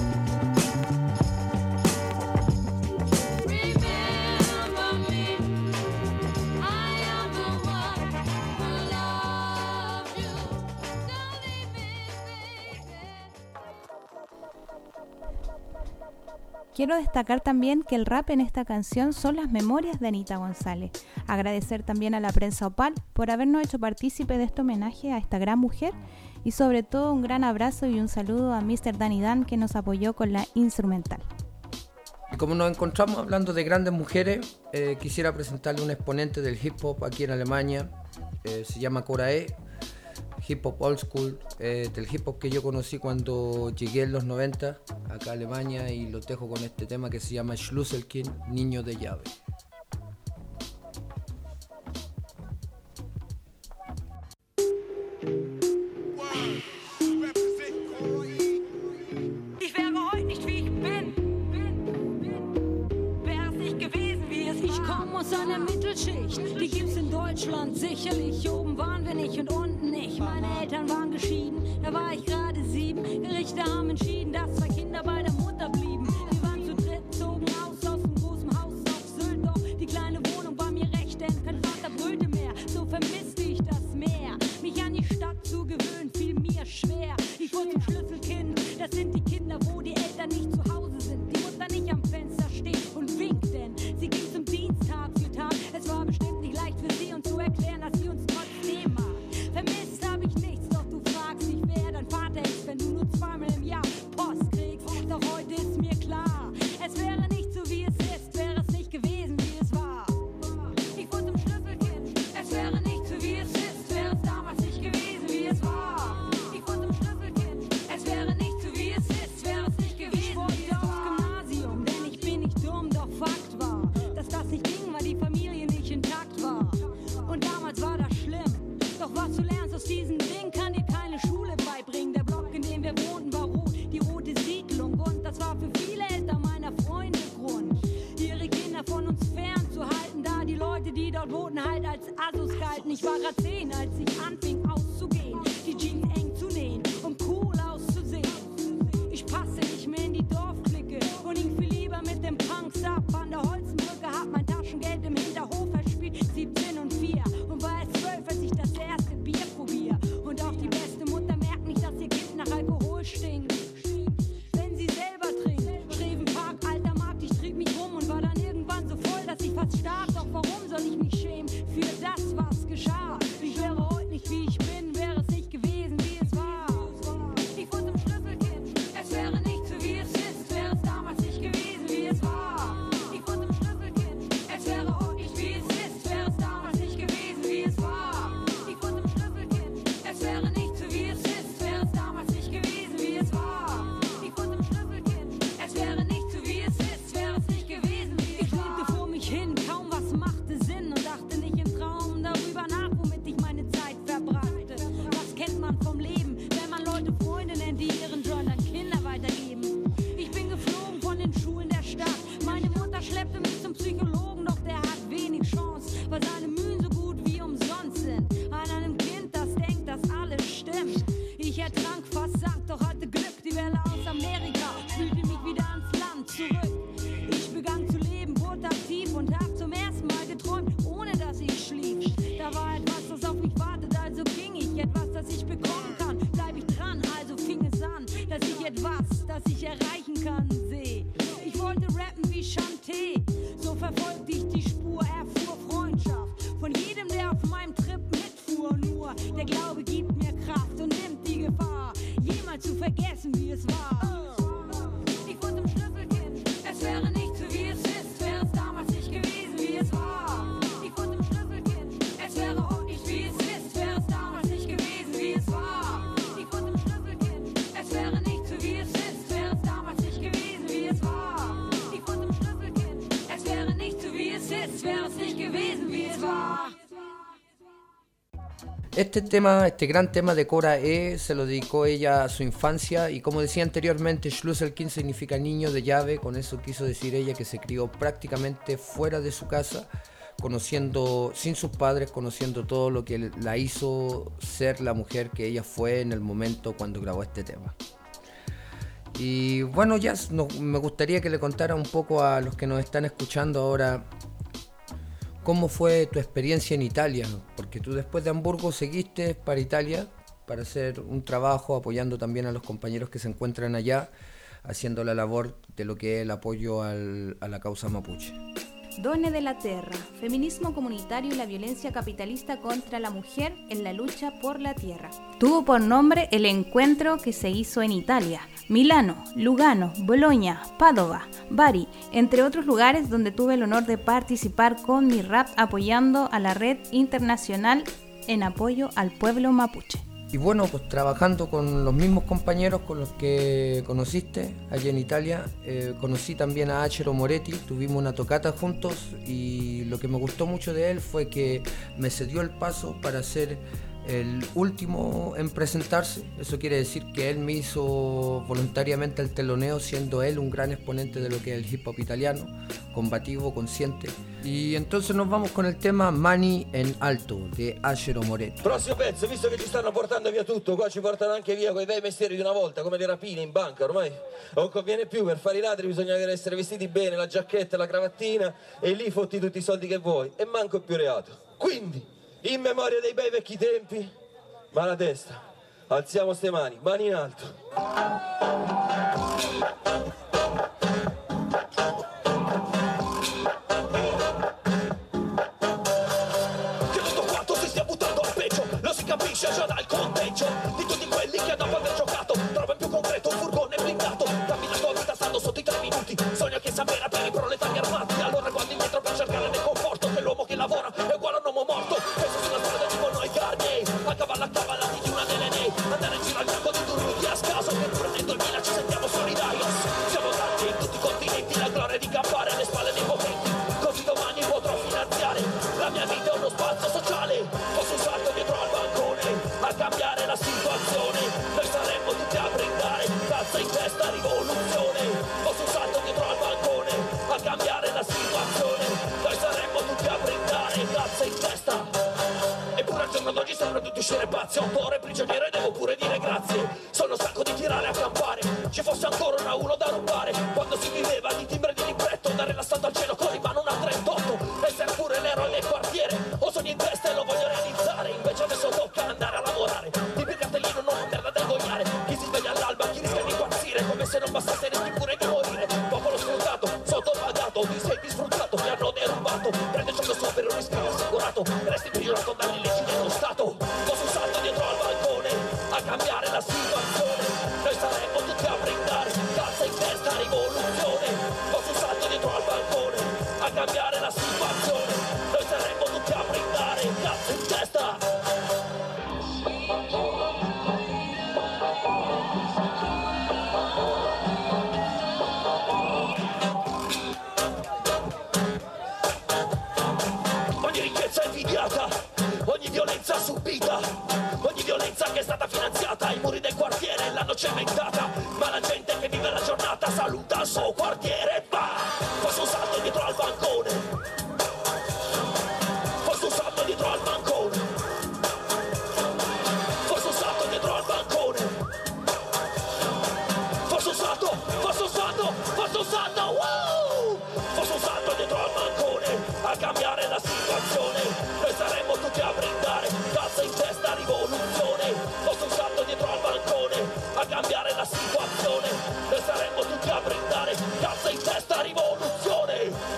Quiero destacar también que el rap en esta canción son las memorias de Anita González. Agradecer también a la prensa Opal por habernos hecho partícipe de este homenaje a esta gran mujer y sobre todo un gran abrazo y un saludo a míster Danny Dan que nos apoyó con la instrumental. Y como nos encontramos hablando de grandes mujeres, eh, quisiera presentarle un exponente del hip hop aquí en Alemania, eh, se llama Cora E, hip hop old school, eh, del hip hop que yo conocí cuando llegué en los noventa acá a Alemania, y lo dejo con este tema que se llama Schlüsselkind, Niño de Llave. Ich wäre heute nicht wie ich bin, wäre es nicht gewesen wie es war. Ich komme aus einer Mittelschicht, die gibt's in Deutschland sicherlich. Oben waren wir nicht und unten nicht. Meine Eltern waren geschieden, da war ich gerade sieben. Gerichte haben entschieden, dass zwei Kinder bei der Mutter blieben. Wir waren zu dritt, zogen aus aus dem großen Haus auf Sylt. Doch die kleine Wohnung war mir recht, denn kein Vater brüllte mehr. So vermisste ich das Meer. Mich an die Stadt zu gewöhnen, fiel mir schwer. Ich wurde zum Schlüsselkind, das sind die Kinder, wo die Eltern nicht zu Hause sind. Die Mutter nicht am Fenster steht und winkt, denn sie ging zum Dienst Tag für Tag. Es war bestimmt nicht leicht für sie, uns zu erklären, dass sie uns trotzdem mag. Vermisst hab ich nichts, doch du fragst mich, wer dein Vater ist, wenn du nur zweimal im Jahr Post kriegst. Doch heute ist mir klar, es wäre nicht so wie es ist, wäre es nicht gewesen wie es war. Ich wurde zum Schlüsselkind, es wäre nicht so wie es ist, wäre es damals nicht gewesen wie es war. Ich wurde zum Schlüsselkind, es wäre nicht so wie es ist, wäre es nicht gewesen ich wollte wie es aufs war. Gymnasium, denn ich bin nicht dumm, doch Fakt war, dass das nicht ging, weil die Familie nicht intakt war. Und damals war das schlimm, doch was du lernst aus diesem Ding, kann dir keine Schule beibringen. Der Block, in dem wir wohnten, war rot, die rote Siedlung. Und das war für viele Eltern meiner Freunde Grund, ihre Kinder von uns fernzuhalten, da die Leute, die dort wohnten, halt als Assos galten. Ich war grad zehn, als ich anfing auszugehen, die Jeans eng zu nähen, um cool auszusehen. Ich passte nicht mehr in die Dorfklicke und ging viel lieber mit den Punks ab. An der Holzenbrücke hab mein Taschengeld im Hinterhof verspielt, siebzehn und vier. Und war erst zwölf, als ich das erste Bier probier. Und auch die beste Mutter merkt nicht, dass ihr Kind nach Alkohol stinkt, wenn sie selber trinkt. Schrevenpark, alter Markt, ich trieb mich rum und war dann irgendwann so voll, dass ich fast starb. Doch warum soll ich mich schämen für das, was geschah? Ich wäre heute nicht wie ich bin, wäre es nicht gewesen wie es war. Ich wurde zum Schlüsselkind, es wäre nicht so wie es ist, wäre es damals nicht gewesen wie es war. Ich wurde zum Schlüsselkind, es wäre heute nicht wie es ist, wäre es damals nicht gewesen wie es war. Ich wurde zum Schlüsselkind, es wäre nicht so wie es ist, wäre es damals nicht gewesen wie es war. Ich wurde zum Schlüsselkind, es wäre nicht so wie es ist, wäre es nicht gewesen wie es war. Ich lebte vor mich hin, kaum was machte Sinn und dachte nicht im Traum darüber nach, womit ich meine Zeit verbrachte. Was kennt man vom Leben, wenn man Leute Freunde nennt, die ihren Joint an Kinder weitergeben? Ich bin geflogen von den Schulen der Stadt. Meine Mutter schleppte mich zum Psychologen, doch der hat wenig Chance, weil seine Mühen so gut wie umsonst sind. An einem Kind, das denkt, dass alles stimmt. Ich ertrank fast, sagt doch hatte Glück. Die Welle aus Amerika spülte mich wieder ans Land zurück. Ich begann zu leben, wurde aktiv und hab zum ersten Mal geträumt, ohne dass ich schlief. Da war etwas, das auf mich wartet, also ging ich. Etwas, das ich bekommen kann, bleib ich dran, also fing es an, dass ich etwas, das ich erreichen kann, seh. Ich wollte rappen wie Chanté, so verfolgte ich die Spur, erfuhr Freundschaft von jedem, der auf meinem Trip mitfuhr. Nur der Glaube gibt mir Kraft und nimmt die Gefahr, jemals zu vergessen, wie es war. Ich wurde zum Schlüsselkind, es wäre nicht so wie es ist, wäre es damals nicht gewesen wie es war. Ich wurde zum Schlüsselkind, es wäre heute nicht wie es ist, wäre es damals nicht gewesen wie es war. Ich wurde zum Schlüsselkind, es wäre nicht so wie es ist, wäre es damals nicht gewesen wie es war. Ich wurde zum Schlüsselkind, es wäre nicht so wie es ist, wäre es nicht gewesen wie es war. Este tema, este gran tema de Cora E, se lo dedicó ella a su infancia y como decía anteriormente, Schlüsselkind significa niño de llave. Con eso quiso decir ella que se crió prácticamente fuera de su casa, conociendo, sin sus padres, conociendo todo lo que la hizo ser la mujer que ella fue en el momento cuando grabó este tema. Y bueno, Jazz, no, me gustaría que le contara un poco a los que nos están escuchando ahora cómo fue tu experiencia en Italia, porque tú después de Hamburgo seguiste para Italia para hacer un trabajo apoyando también a los compañeros que se encuentran allá, haciendo la labor de lo que es el apoyo al, a la causa mapuche. Donne de la Terra, feminismo comunitario y la violencia capitalista contra la mujer en la lucha por la tierra. Tuvo por nombre el encuentro que se hizo en Italia, Milano, Lugano, Bolonia, Padova, Bari, entre otros lugares donde tuve el honor de participar con mi rap apoyando a la red internacional en apoyo al pueblo mapuche. Y bueno, pues trabajando con los mismos compañeros con los que conociste allá en Italia, eh, conocí también a Acero Moretti, tuvimos una tocata juntos y lo que me gustó mucho de él fue que me cedió el paso para ser el último en presentarse. Eso quiere decir que él me hizo voluntariamente el teloneo, siendo él un gran exponente de lo que es el hip hop italiano, combativo, consciente. Y entonces nos vamos con el tema Mani en Alto de Acero Moretti. Prossimo pezzo, visto che ci stanno portando via tutto, qua ci portano anche via quei bei mestieri di una volta, come le rapine in banca, ormai non conviene più, per fare i ladri bisogna essere vestiti bene, la giacchetta, la cravattina, e lì fotti tutti i soldi che vuoi, e manco è più reato. Quindi, in memoria dei bei vecchi tempi, ma la testa, alziamo ste mani, mani in alto. Che tutto quanto si stia buttando al peggio, lo si capisce già dal conteggio di tutti quelli che dopo aver giocato trova in più concreto un furgone blindato, cammina la tua vita stando sotto i tre minuti, sogna che sapere per i proletari armati, allora guardi indietro per cercare del conforto, che l'uomo che lavora è uguale a un uomo morto, penso sulla strada tipo noi Garnier, a cavallo a cavallati di una delle nei, andare in giro al campo di Turruti a scaso, che prendendo il Milan ci sentiamo solidarios, siamo tanti in tutti i continenti, la gloria di campare alle spalle dei potenti, così domani potrò finanziare la mia vita è uno spazio sociale, posso un salto dietro al bancone, a cambiare la situazione, noi saremmo tutti a brindare, cazzo in testa rivoluzione, posso un salto dietro al bancone, a cambiare la situazione, noi saremmo tutti a brindare, cazzo in testa. Eppure al giorno d'oggi sembra tutti uscire pazzi, otto ore prigioniero e devo pure dire grazie, sono stanco di tirare a campare, ci fosse ancora una uno da rubare, quando si viveva di timbre di libretto, dare l'assalto al cielo con in mano una trentotto, essere pure l'eroe del quartiere, ho sogni in testa e lo voglio realizzare, invece adesso tocca andare a lavorare, di per cartellino non ho merda da ingoiare, chi si sveglia all'alba, chi rischia di impazzire, come se non bastasse rischi pure di morire, popolo sfruttato, sottopagato, ti sei sfruttato, ti hanno derubato, prende ciò che so per un rischio assicurato, resti prigioniero dalle leggi dello Stato, posso un salto dietro al balcone, a cambiare la situazione, noi saremmo tutti a brindare, cazzo in testa rivoluzione, posso un salto dietro al balcone, a cambiare la situazione, noi saremmo tutti a brindare, cazzo in testa. Ogni ricchezza invidiata, ogni violenza subita, ogni violenza che è stata finanziata, i muri del quartiere l'hanno cementata, ma la gente che vive la giornata saluta il suo quartiere, va! Posso un salto dietro al bancone, posso un salto dietro al bancone, posso un salto dietro al bancone, posso un salto, posso un salto, posso un salto, wow! Posso un salto dietro al bancone, a cambiare la situazione, noi saremmo tutti a brindare, cazzo in testa rivoluzione, posso un salto dietro al balcone, a cambiare la situazione, noi saremmo tutti a brindare, cazzo in testa rivoluzione.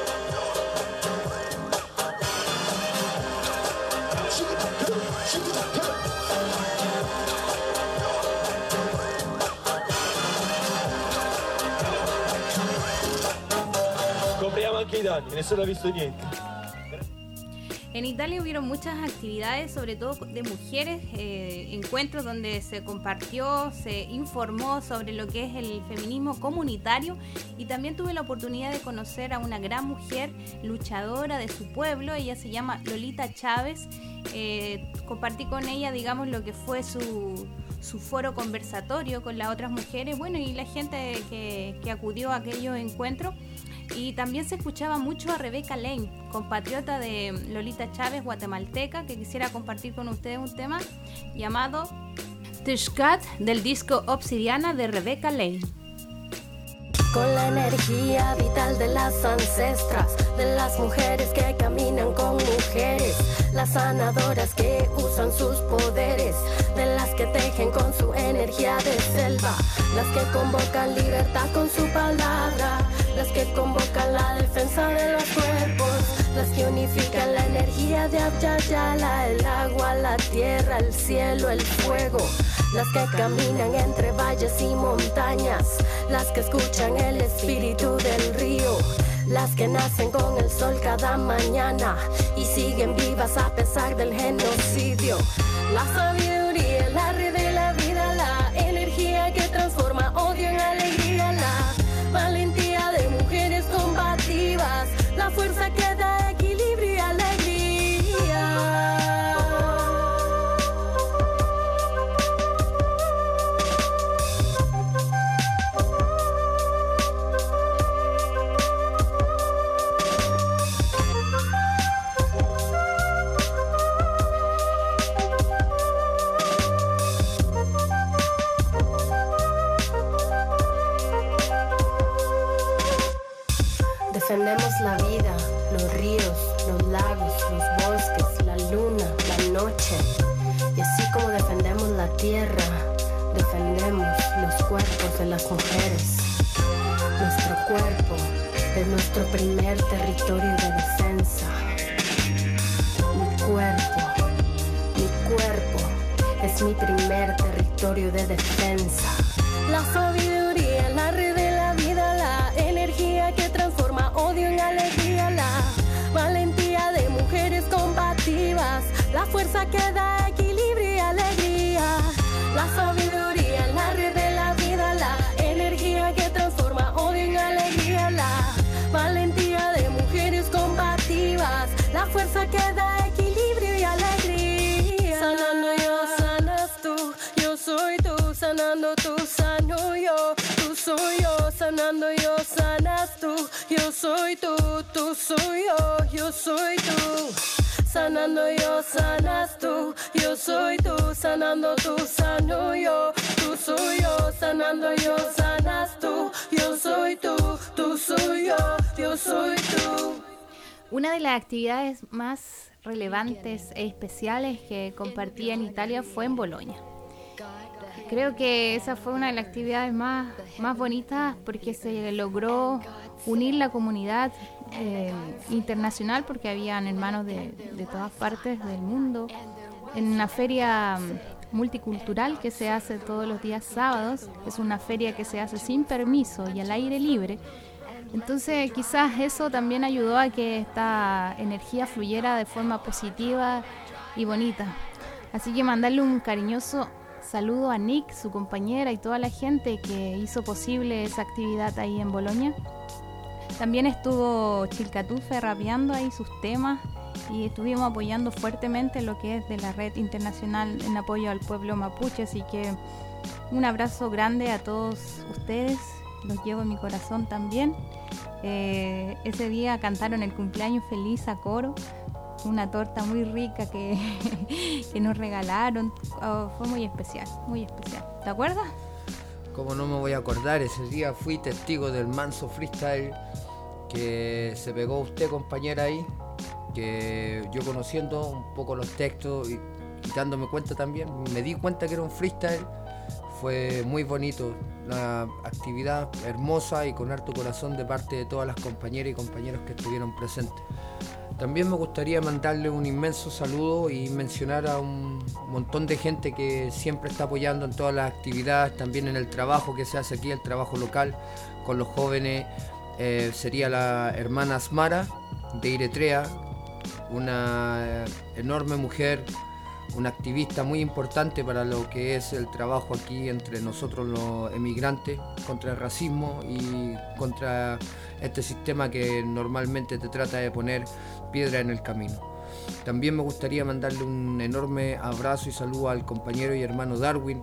Copriamo anche i danni, nessuno ha visto niente. En Italia hubieron muchas actividades, sobre todo de mujeres, eh, encuentros donde se compartió, se informó sobre lo que es el feminismo comunitario, y también tuve la oportunidad de conocer a una gran mujer luchadora de su pueblo. Ella se llama Lolita Chávez. Eh, compartí con ella, digamos, lo que fue su, su foro conversatorio con las otras mujeres, bueno, y la gente que, que acudió a aquellos encuentros. Y también se escuchaba mucho a Rebeca Lane, compatriota de Lolita Chávez, guatemalteca, que quisiera compartir con ustedes un tema llamado Tishkat del disco Obsidiana de Rebeca Lane. Con la energía vital de las ancestras, de las mujeres que caminan con mujeres, las sanadoras que usan sus poderes, de las que tejen con su energía de selva, las que convocan libertad con su palabra, las que convocan la defensa de los cuerpos, las que unifican la energía de Abya-Yala, el agua, la tierra, el cielo, el fuego, las que caminan entre valles y montañas, las que escuchan el espíritu del río, las que nacen con el sol cada mañana y siguen vivas a pesar del genocidio. La sabiduría, la red de la vida, la energía que transforma odio en alegría, la valentía de mujeres combativas, la fuerza que da equilibrio y alegría. Defendemos la vida, los ríos, los lagos, los bosques, la luna, la noche. Y así como defendemos la tierra, defendemos los cuerpos de las mujeres. Nuestro cuerpo es nuestro primer territorio de defensa. Mi cuerpo, mi cuerpo es mi primer territorio de defensa. La sabiduría, la red de la vida, la energía que transforma odio en alegría, la valentía de mujeres combativas, la fuerza que da equilibrio y alegría. La sabiduría, la red de la vida, la energía que transforma odio en alegría, la valentía de mujeres combativas, la fuerza que da equilibrio y alegría. Sanando yo, sanas tú, yo soy tú, sanando tú, sano yo, tú soy yo, sanando yo, sanas tú, yo soy tú, tú soy yo, yo soy tú. Sanando yo, sanas tú, yo soy tú, sanando tú, sano yo, tú soy yo, sanando yo, sanas tú, yo soy tú, tú soy yo, yo soy tú. Una de las actividades más relevantes e especiales que compartí en Italia fue en Bolonia. Creo que esa fue una de las actividades más, más bonitas porque se logró unir la comunidad eh, internacional, porque habían hermanos de, de todas partes del mundo, en una feria multicultural que se hace todos los días sábados. Es una feria que se hace sin permiso y al aire libre. Entonces quizás eso también ayudó a que esta energía fluyera de forma positiva y bonita. Así que mandarle un cariñoso saludo a Nick, su compañera, y toda la gente que hizo posible esa actividad ahí en Bolonia. También estuvo Chilcatufe rapeando ahí sus temas y estuvimos apoyando fuertemente lo que es de la red internacional en apoyo al pueblo mapuche. Así que un abrazo grande a todos ustedes, los llevo en mi corazón también. Eh, ese día cantaron el cumpleaños feliz a coro, una torta muy rica que, que nos regalaron. Oh, fue muy especial, muy especial. ¿Te acuerdas? Como no me voy a acordar, ese día fui testigo del manso freestyle que se pegó usted, compañera, ahí, que yo conociendo un poco los textos y, y dándome cuenta también, me di cuenta que era un freestyle. Fue muy bonito, una actividad hermosa y con harto corazón de parte de todas las compañeras y compañeros que estuvieron presentes. También me gustaría mandarle un inmenso saludo y mencionar a un montón de gente que siempre está apoyando en todas las actividades, también en el trabajo que se hace aquí, el trabajo local con los jóvenes. Eh, sería la hermana Asmara de Eritrea, una enorme mujer, una activista muy importante para lo que es el trabajo aquí entre nosotros los emigrantes, contra el racismo y contra este sistema que normalmente te trata de poner piedra en el camino. También me gustaría mandarle un enorme abrazo y saludo al compañero y hermano Darwin,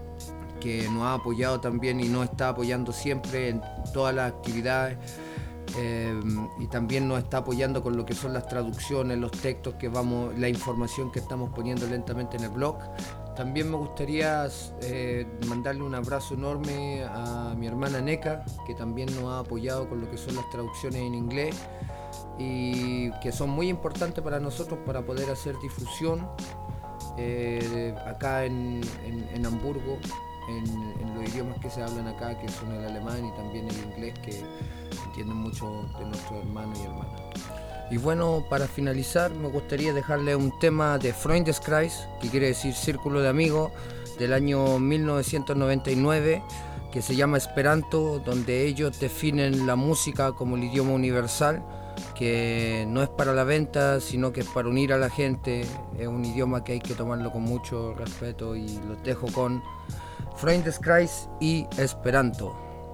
que nos ha apoyado también y nos está apoyando siempre en todas las actividades, eh, y también nos está apoyando con lo que son las traducciones, los textos que vamos, la información que estamos poniendo lentamente en el blog. También me gustaría eh, mandarle un abrazo enorme a mi hermana Neca, que también nos ha apoyado con lo que son las traducciones en inglés y que son muy importantes para nosotros para poder hacer difusión eh, acá en, en, en Hamburgo, en, en los idiomas que se hablan acá, que son el alemán y también el inglés, que entienden mucho de nuestros hermanos y hermanas. Y bueno, para finalizar me gustaría dejarle un tema de Freundeskreis, que quiere decir Círculo de Amigos, del año mil novecientos noventa y nueve, que se llama Esperanto, donde ellos definen la música como el idioma universal, que no es para la venta, sino que es para unir a la gente. Es un idioma que hay que tomarlo con mucho respeto, y los dejo con Freundeskreis y Esperanto.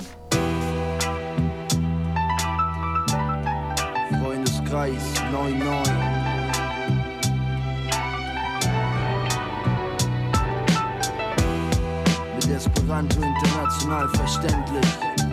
Freundeskreis neun neun. Mit Esperanto international verständlich.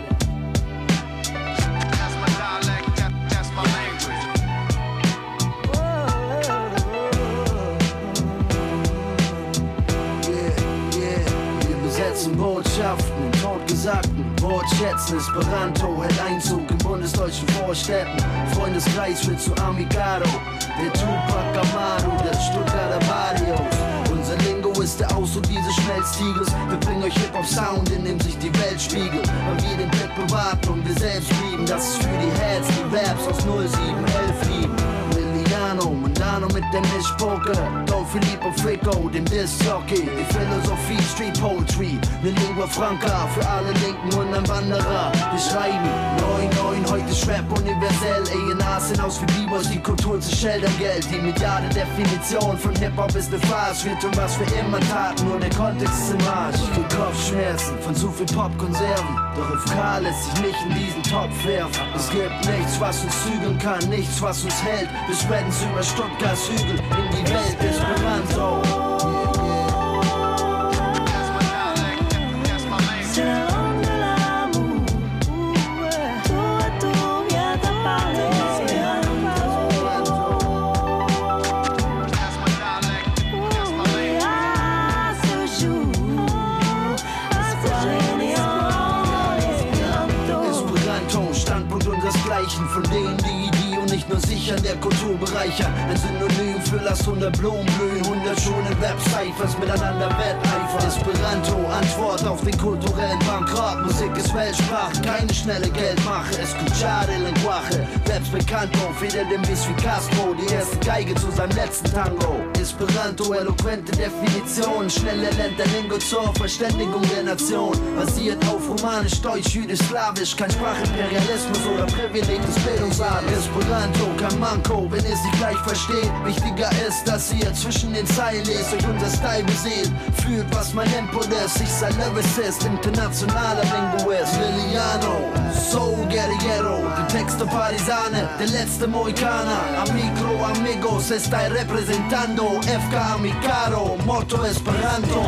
Botschaften, Totgesagten, Wortschätzen, Esperanto hält Einzug in bundesdeutschen Vorstädten. Freundeskreis wird zu Amigado, der Tupac Amaru des Stuttgarter Barrios. Unser Lingo ist der Ausdruck dieses Schmelztiegels. Wir bringen euch Hip-Hop-Sound, in dem sich die Welt spiegelt. Weil wir den Blick bewahrten und wir selbst blieben. Das ist für die Heads, die Verbs aus null sieben elf lieben. Liliano, Mondano mit dem Mischpoker. Don Filippo Frico, dem Disc-Jockey. Die Philosophie, Street Poetry. Ne Lingua Franca für alle Linken und ein Wanderer. Wir schreiben neun neun, heute ist Rap universell. A und A sind aus wie B-Boys, die Kultur zu schildern Geld. Die mediale Definition von Hip-Hop ist ne Farce. Wir tun, was wir immer taten, nur der Kontext ist im Arsch. Ich krieg Kopfschmerzen von zu viel Popkonserven. Doch F K lässt sich nicht in diesen Topf werfen. Es gibt nichts, was uns zügeln kann, nichts, was uns hält. Wir spreaden's über Stuttgarts Hügel in die Welt. Esperanto. Von denen, die Idee und nicht nur sichern, der Kultur bereichern. Ein Synonym für lass hundert Blumen blühen, hundert schöne Webcyphers miteinander wetteifern. Esperanto, Antwort auf den kulturellen Bankrott. Musik ist Weltsprache, keine schnelle Geldmache. Escuchar el lenguaje, Webs Bekannto, feder dem Biss wie Castro, die erste Geige zu seinem letzten Tango. Esperanto, eloquente Definition, schnell erlernt der Lingo zur Verständigung der Nation. Basiert auf Romanisch, Deutsch, Jüdisch, Slawisch, kein Sprachimperialismus oder Privileg des Bildungsadels. Esperanto, kein Manko, wenn ihr sie gleich versteht. Wichtiger ist, dass ihr zwischen den Zeilen lest, euch unser Style beseelt. Fühlt, was mein Input ist, ich sei Lyricist, internationaler Linguist. Liliano, Soul Guerrillero, die Texte Parisane, der letzte Mohikaner. Am Mikro, amigos, estoy representando F K Amicaro, Motto Esperanto.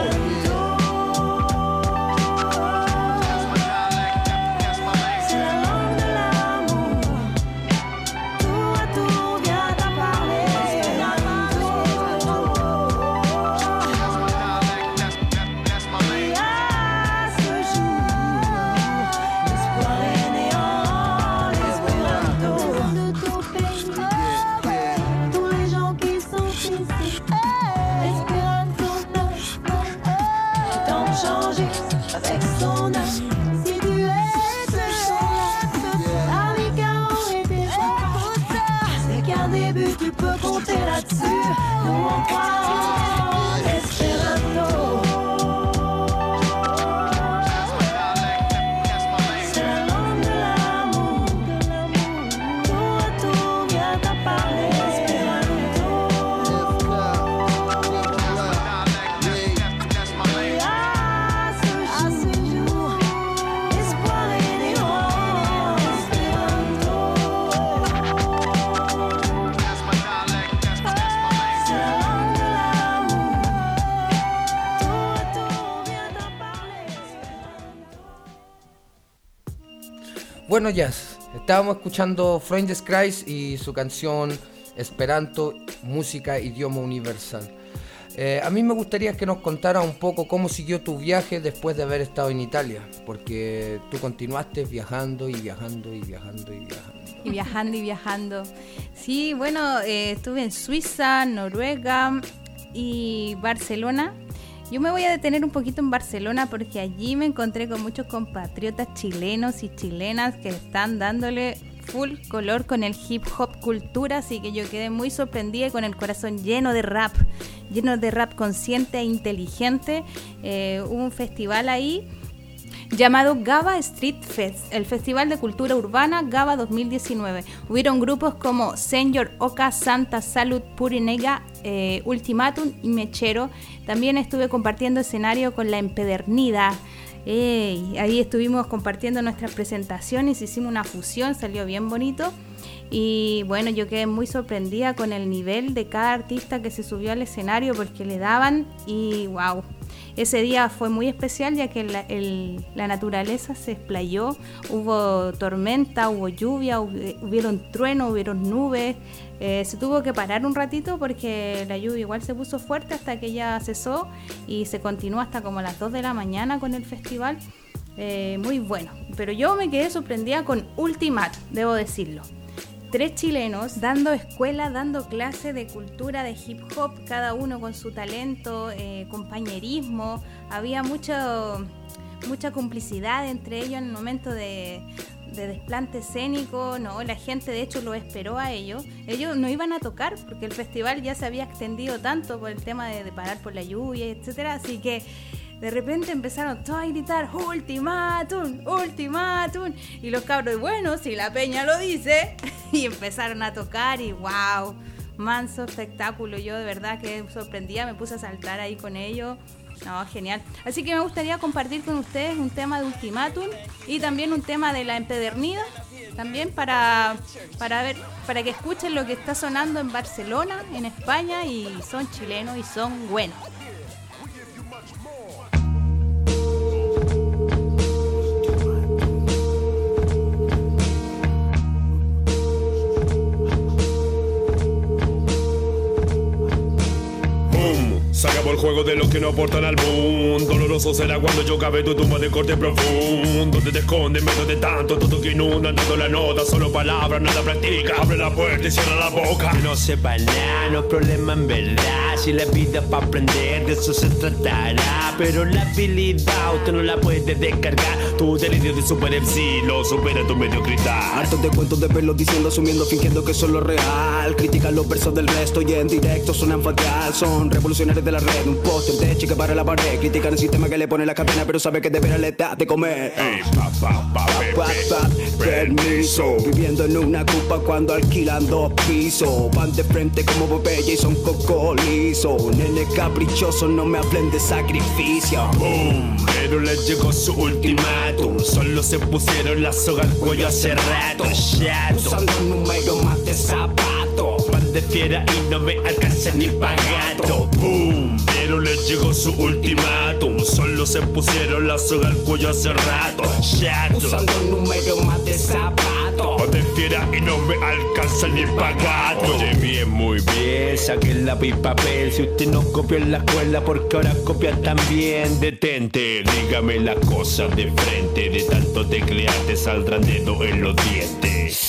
Bueno, Jazz, Estábamos escuchando Freundeskreis y su canción Esperanto, música, idioma universal. Eh, a mí me gustaría que nos contaras un poco cómo siguió tu viaje después de haber estado en Italia, porque tú continuaste viajando y viajando y viajando y viajando. Y viajando y viajando. Sí, bueno, eh, estuve en Suiza, Noruega y Barcelona. Yo me voy a detener un poquito en Barcelona porque allí me encontré con muchos compatriotas chilenos y chilenas que están dándole full color con el hip hop cultura, así que yo quedé muy sorprendida y con el corazón lleno de rap, lleno de rap consciente e inteligente. Eh, hubo un festival ahí llamado Gaba Street Fest, el Festival de Cultura Urbana Gaba dos mil diecinueve. Hubieron grupos como Señor Oka, Santa Salud, Purinega, eh, Ultimatum y Mechero. También estuve compartiendo escenario con La Empedernida. Ey, ahí estuvimos compartiendo nuestras presentaciones, hicimos una fusión, salió bien bonito. Y bueno, yo quedé muy sorprendida con el nivel de cada artista que se subió al escenario porque le daban y wow. Ese día fue muy especial ya que la, el, la naturaleza se explayó, hubo tormenta, hubo lluvia, hub, hubieron truenos, hubieron nubes, eh, se tuvo que parar un ratito porque la lluvia igual se puso fuerte hasta que ya cesó y se continuó hasta como las dos de la mañana con el festival, eh, muy bueno. Pero yo me quedé sorprendida con Ultimat, debo decirlo. Tres chilenos dando escuela, dando clase de cultura, de hip hop, cada uno con su talento, eh, compañerismo. Había mucho, mucha complicidad entre ellos en el momento de, de desplante escénico. No, la gente de hecho lo esperó a ellos. Ellos no iban a tocar porque el festival ya se había extendido tanto por el tema de, de parar por la lluvia, etcétera. Así que de repente empezaron todos a gritar ultimátum, ultimátum, y los cabros, bueno, si la peña lo dice, y empezaron a tocar y wow, manso espectáculo. Yo de verdad que sorprendía, me puse a saltar ahí con ellos. No, genial. Así que me gustaría compartir con ustedes un tema de Ultimátum y también un tema de La Empedernida, también para, para ver, para que escuchen lo que está sonando en Barcelona, en España, y son chilenos y son buenos. Se acabó el juego de los que no aportan al mundo. Doloroso será cuando yo cabe tu tumba de corte profundo. Te escondes en medio de tanto, todo que inundan, dando la nota, solo palabras, nada practica. Abre la puerta y cierra la boca. Que no sepa nada, no es problema en verdad. Si la vida es para aprender, de eso se tratará. Pero la habilidad usted no la puede descargar. Tu delirio de super M C lo supera tu mediocridad. Hartos de cuentos de verlos diciendo, asumiendo, fingiendo que son lo real. Critican los versos del resto y en directo suenan fatal. Son revolucionarios de la red, un póster de chica para la pared. Critican el sistema que le pone la cadena, pero sabe que de veras le da de comer. Hey, pa, pa, pa, pe, pa, pa, permiso. Viviendo en una cupa cuando alquilan dos pisos. Van de frente como Popeye y son coco liso. Nene caprichoso, no me hablen de sacrificio. Boom, pero les llegó su ultimátum. Solo se pusieron la soga al cuello hace rato. Chato, usando un número más de zapato. Van de fiera y no me alcanzan ni pa' gato. Boom, pero les llegó su ultimátum. Solo se pusieron la soga al cuello hace rato. Chato, usando un número más de zapato. Van de fiera y no me alcanzan ni pa' gato. Oye bien, muy bien, saquen lápiz y papel. Si usted no copió en la escuela, porque ahora copia también. Detente, dígame las cosas de frente. De tanto teclear te saldrán dedos en los dientes.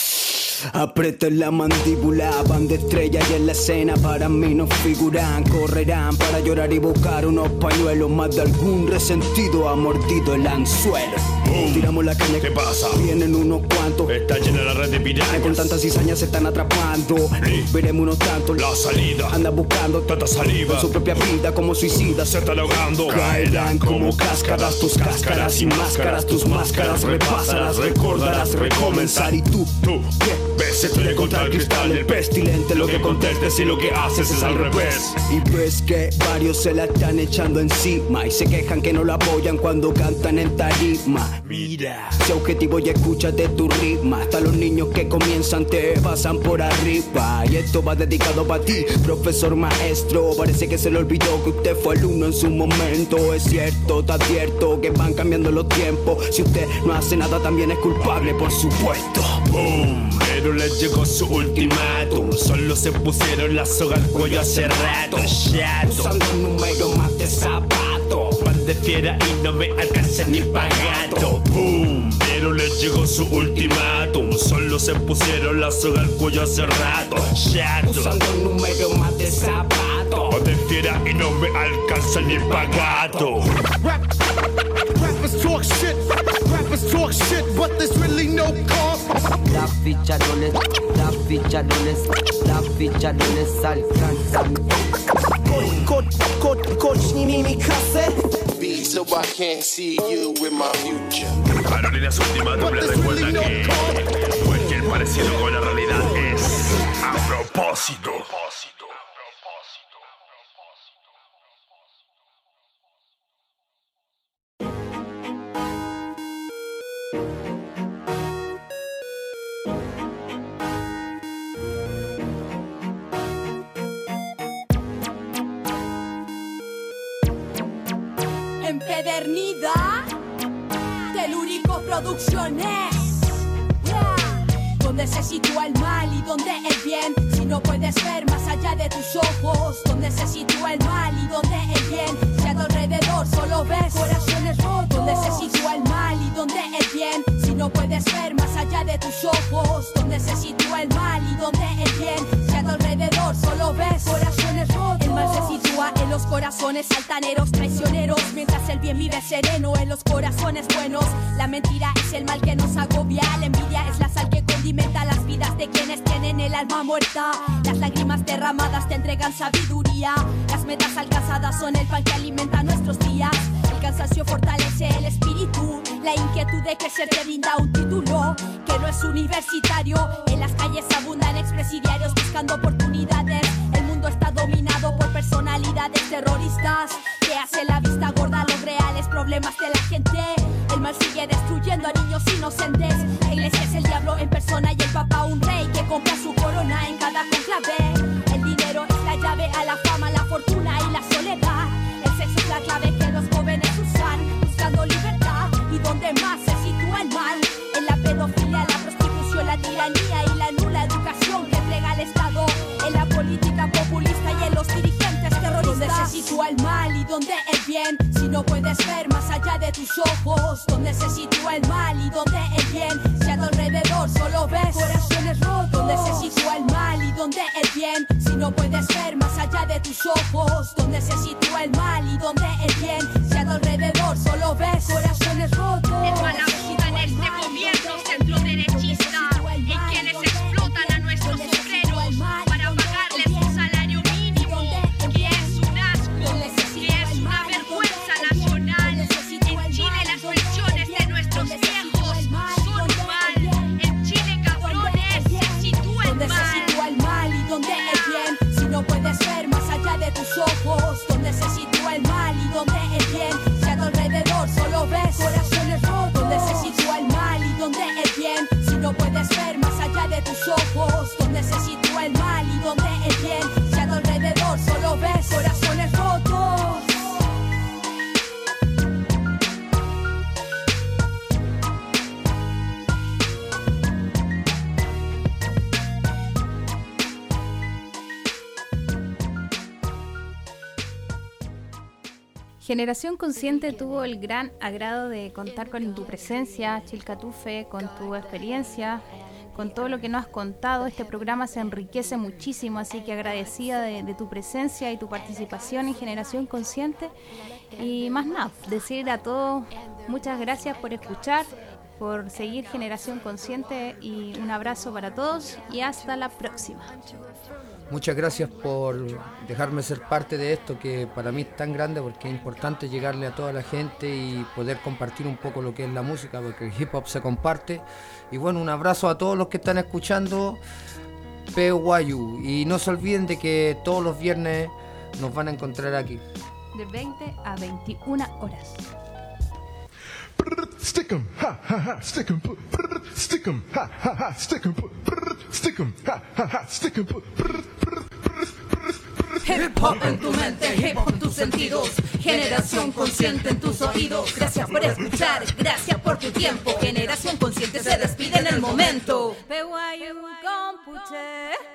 Aprieten la mandíbula, van de estrella y en la escena para mí no figuran. Correrán para llorar y buscar unos pañuelos. Más de algún resentido ha mordido el anzuelo. Boom. Tiramos la caña, ¿qué pasa? Vienen unos cuantos. Está llena la red de pirañas. Con tantas cizañas se están atrapando. Sí. Veremos unos tantos. La salida. Anda buscando tanta saliva. Con su propia vida como suicidas. Se están ahogando. Caerán como cáscaras tus cáscaras y máscaras. Tus máscaras repásalas, recordarás recomenzar. Y tú, tú, ¿qué? ves, se estrella contra el cristal, el pestilente, lo que contestes y lo que haces es al revés. Y ves que varios se la están echando encima y se quejan que no lo apoyan cuando cantan en tarima. Mira, sé objetivo y escúchate tu ritmo. Hasta los niños que comienzan te pasan por arriba. Y esto va dedicado para ti, profesor maestro. Parece que se le olvidó que usted fue alumno en su momento. Es cierto, te advierto que van cambiando los tiempos. Si usted no hace nada también es culpable, por supuesto. Boom, pero les llegó su ultimátum. Solo se pusieron la soga al cuello hace rato. Chato, usando un número más de zapato. Van de fiera y no me alcanzan ni pa' gato. Boom, pero les llegó su ultimátum. Solo se pusieron la soga al cuello hace rato. Chato, usando un número más de zapato. Van de fiera y no me alcanzan ni pa' gato. Rappers talk shit, rappers talk shit, but there's really no cost. La ficha no les, la ficha no les, la ficha no les alcanza. Coach ni mi casa. So I can't see you in my future. Carolinas Ultimátum les recuerda que cualquier parecido con la realidad es a propósito. Empedernida, Telúrico Producciones, yeah. Donde se sitúa el mal y donde el bien, si no puedes ver más allá de tus ojos. Donde se sitúa el mal y donde el bien, si a tu alrededor solo ves corazones rotos. Donde se sitúa el mal y donde el bien, si no puedes ver más allá de tus ojos. Donde se sitúa el mal y donde el bien, si a tu alrededor solo ves corazones rotos. El mal se sitúa en los corazones altaneros, traicioneros, mientras el bien vive sereno en los corazones buenos. La mentira es el mal que nos agobia, la envidia es la sal que condimenta las vidas de quienes tienen el alma muerta. Las lágrimas derramadas te entregan sabiduría, las metas alcanzadas son el pan que alimenta nuestros días. El cansancio fortalece el espíritu, la inquietud de crecer te brinda un título que no es universitario. En las calles abundan expresidiarios buscando oportunidades. El mundo está dominado por personalidades terroristas que hacen la vista gorda a los reales problemas de la gente. El mal sigue destruyendo a niños inocentes. La iglesia es el diablo en persona y el papa un rey que compra su corona en cada conclave. El dinero es la llave a la fama, la fortuna y la soledad. El sexo es la clave que los jóvenes usan buscando libertad. Y donde más se sitúa el mal, en la pedofilia, la prostitución, la tiranía y la nula educación que entrega el Estado. En la política populista y en los dirigentes terroristas. Donde se sitúa el mal y donde el bien, si no puedes ver más allá de tus ojos. Donde se sitúa el mal y donde el bien, si a tu alrededor solo ves corazones rotos. Donde se sitúa el mal y donde el bien, si no puedes ver más allá de tus ojos. Donde se sitúa el mal y donde el bien, si a tu alrededor solo ves corazones rotos. El mal abunda en este gobierno centro derechista, en quienes explotan a nuestros obreros para pagarles un salario mínimo, que es un asco, que es una vergüenza nacional. En Chile las pensiones de nuestros viejos son mal. En Chile, cabrones, se sitúa el mal. Donde se sitúa el mal y donde el bien, si no puedes ver más allá de tus ojos. Donde se sitúa el mal y donde el bien, si a tu alrededor solo ves corazones rotos. Donde se sitúa el mal y donde el bien, si no puedes ver más allá de tus ojos. Donde se sitúa el mal y donde el bien, si a tu alrededor solo ves corazones rotos. Generación Consciente tuvo el gran agrado de contar con tu presencia, Chilcatufe, con tu experiencia, con todo lo que nos has contado. Este programa se enriquece muchísimo, así que agradecida de, de tu presencia y tu participación en Generación Consciente. Y más nada, decir a todos muchas gracias por escuchar, por seguir Generación Consciente, y un abrazo para todos y hasta la próxima. Muchas gracias por dejarme ser parte de esto, que para mí es tan grande porque es importante llegarle a toda la gente y poder compartir un poco lo que es la música, porque el hip hop se comparte. Y bueno, un abrazo a todos los que están escuchando P Y U, y no se olviden de que todos los viernes nos van a encontrar aquí de veinte a veintiuna horas. Stick 'em, ha ha ha, stick 'em, stick 'em, ha ha ha, stick 'em, stick 'em, ha ha ha, stick 'em. Hip hop en tu mente, hip hop en tus sentidos, generación consciente en tus oídos. Gracias por escuchar, gracias por tu tiempo. Generación consciente se despide en el momento. P Y U Compuche.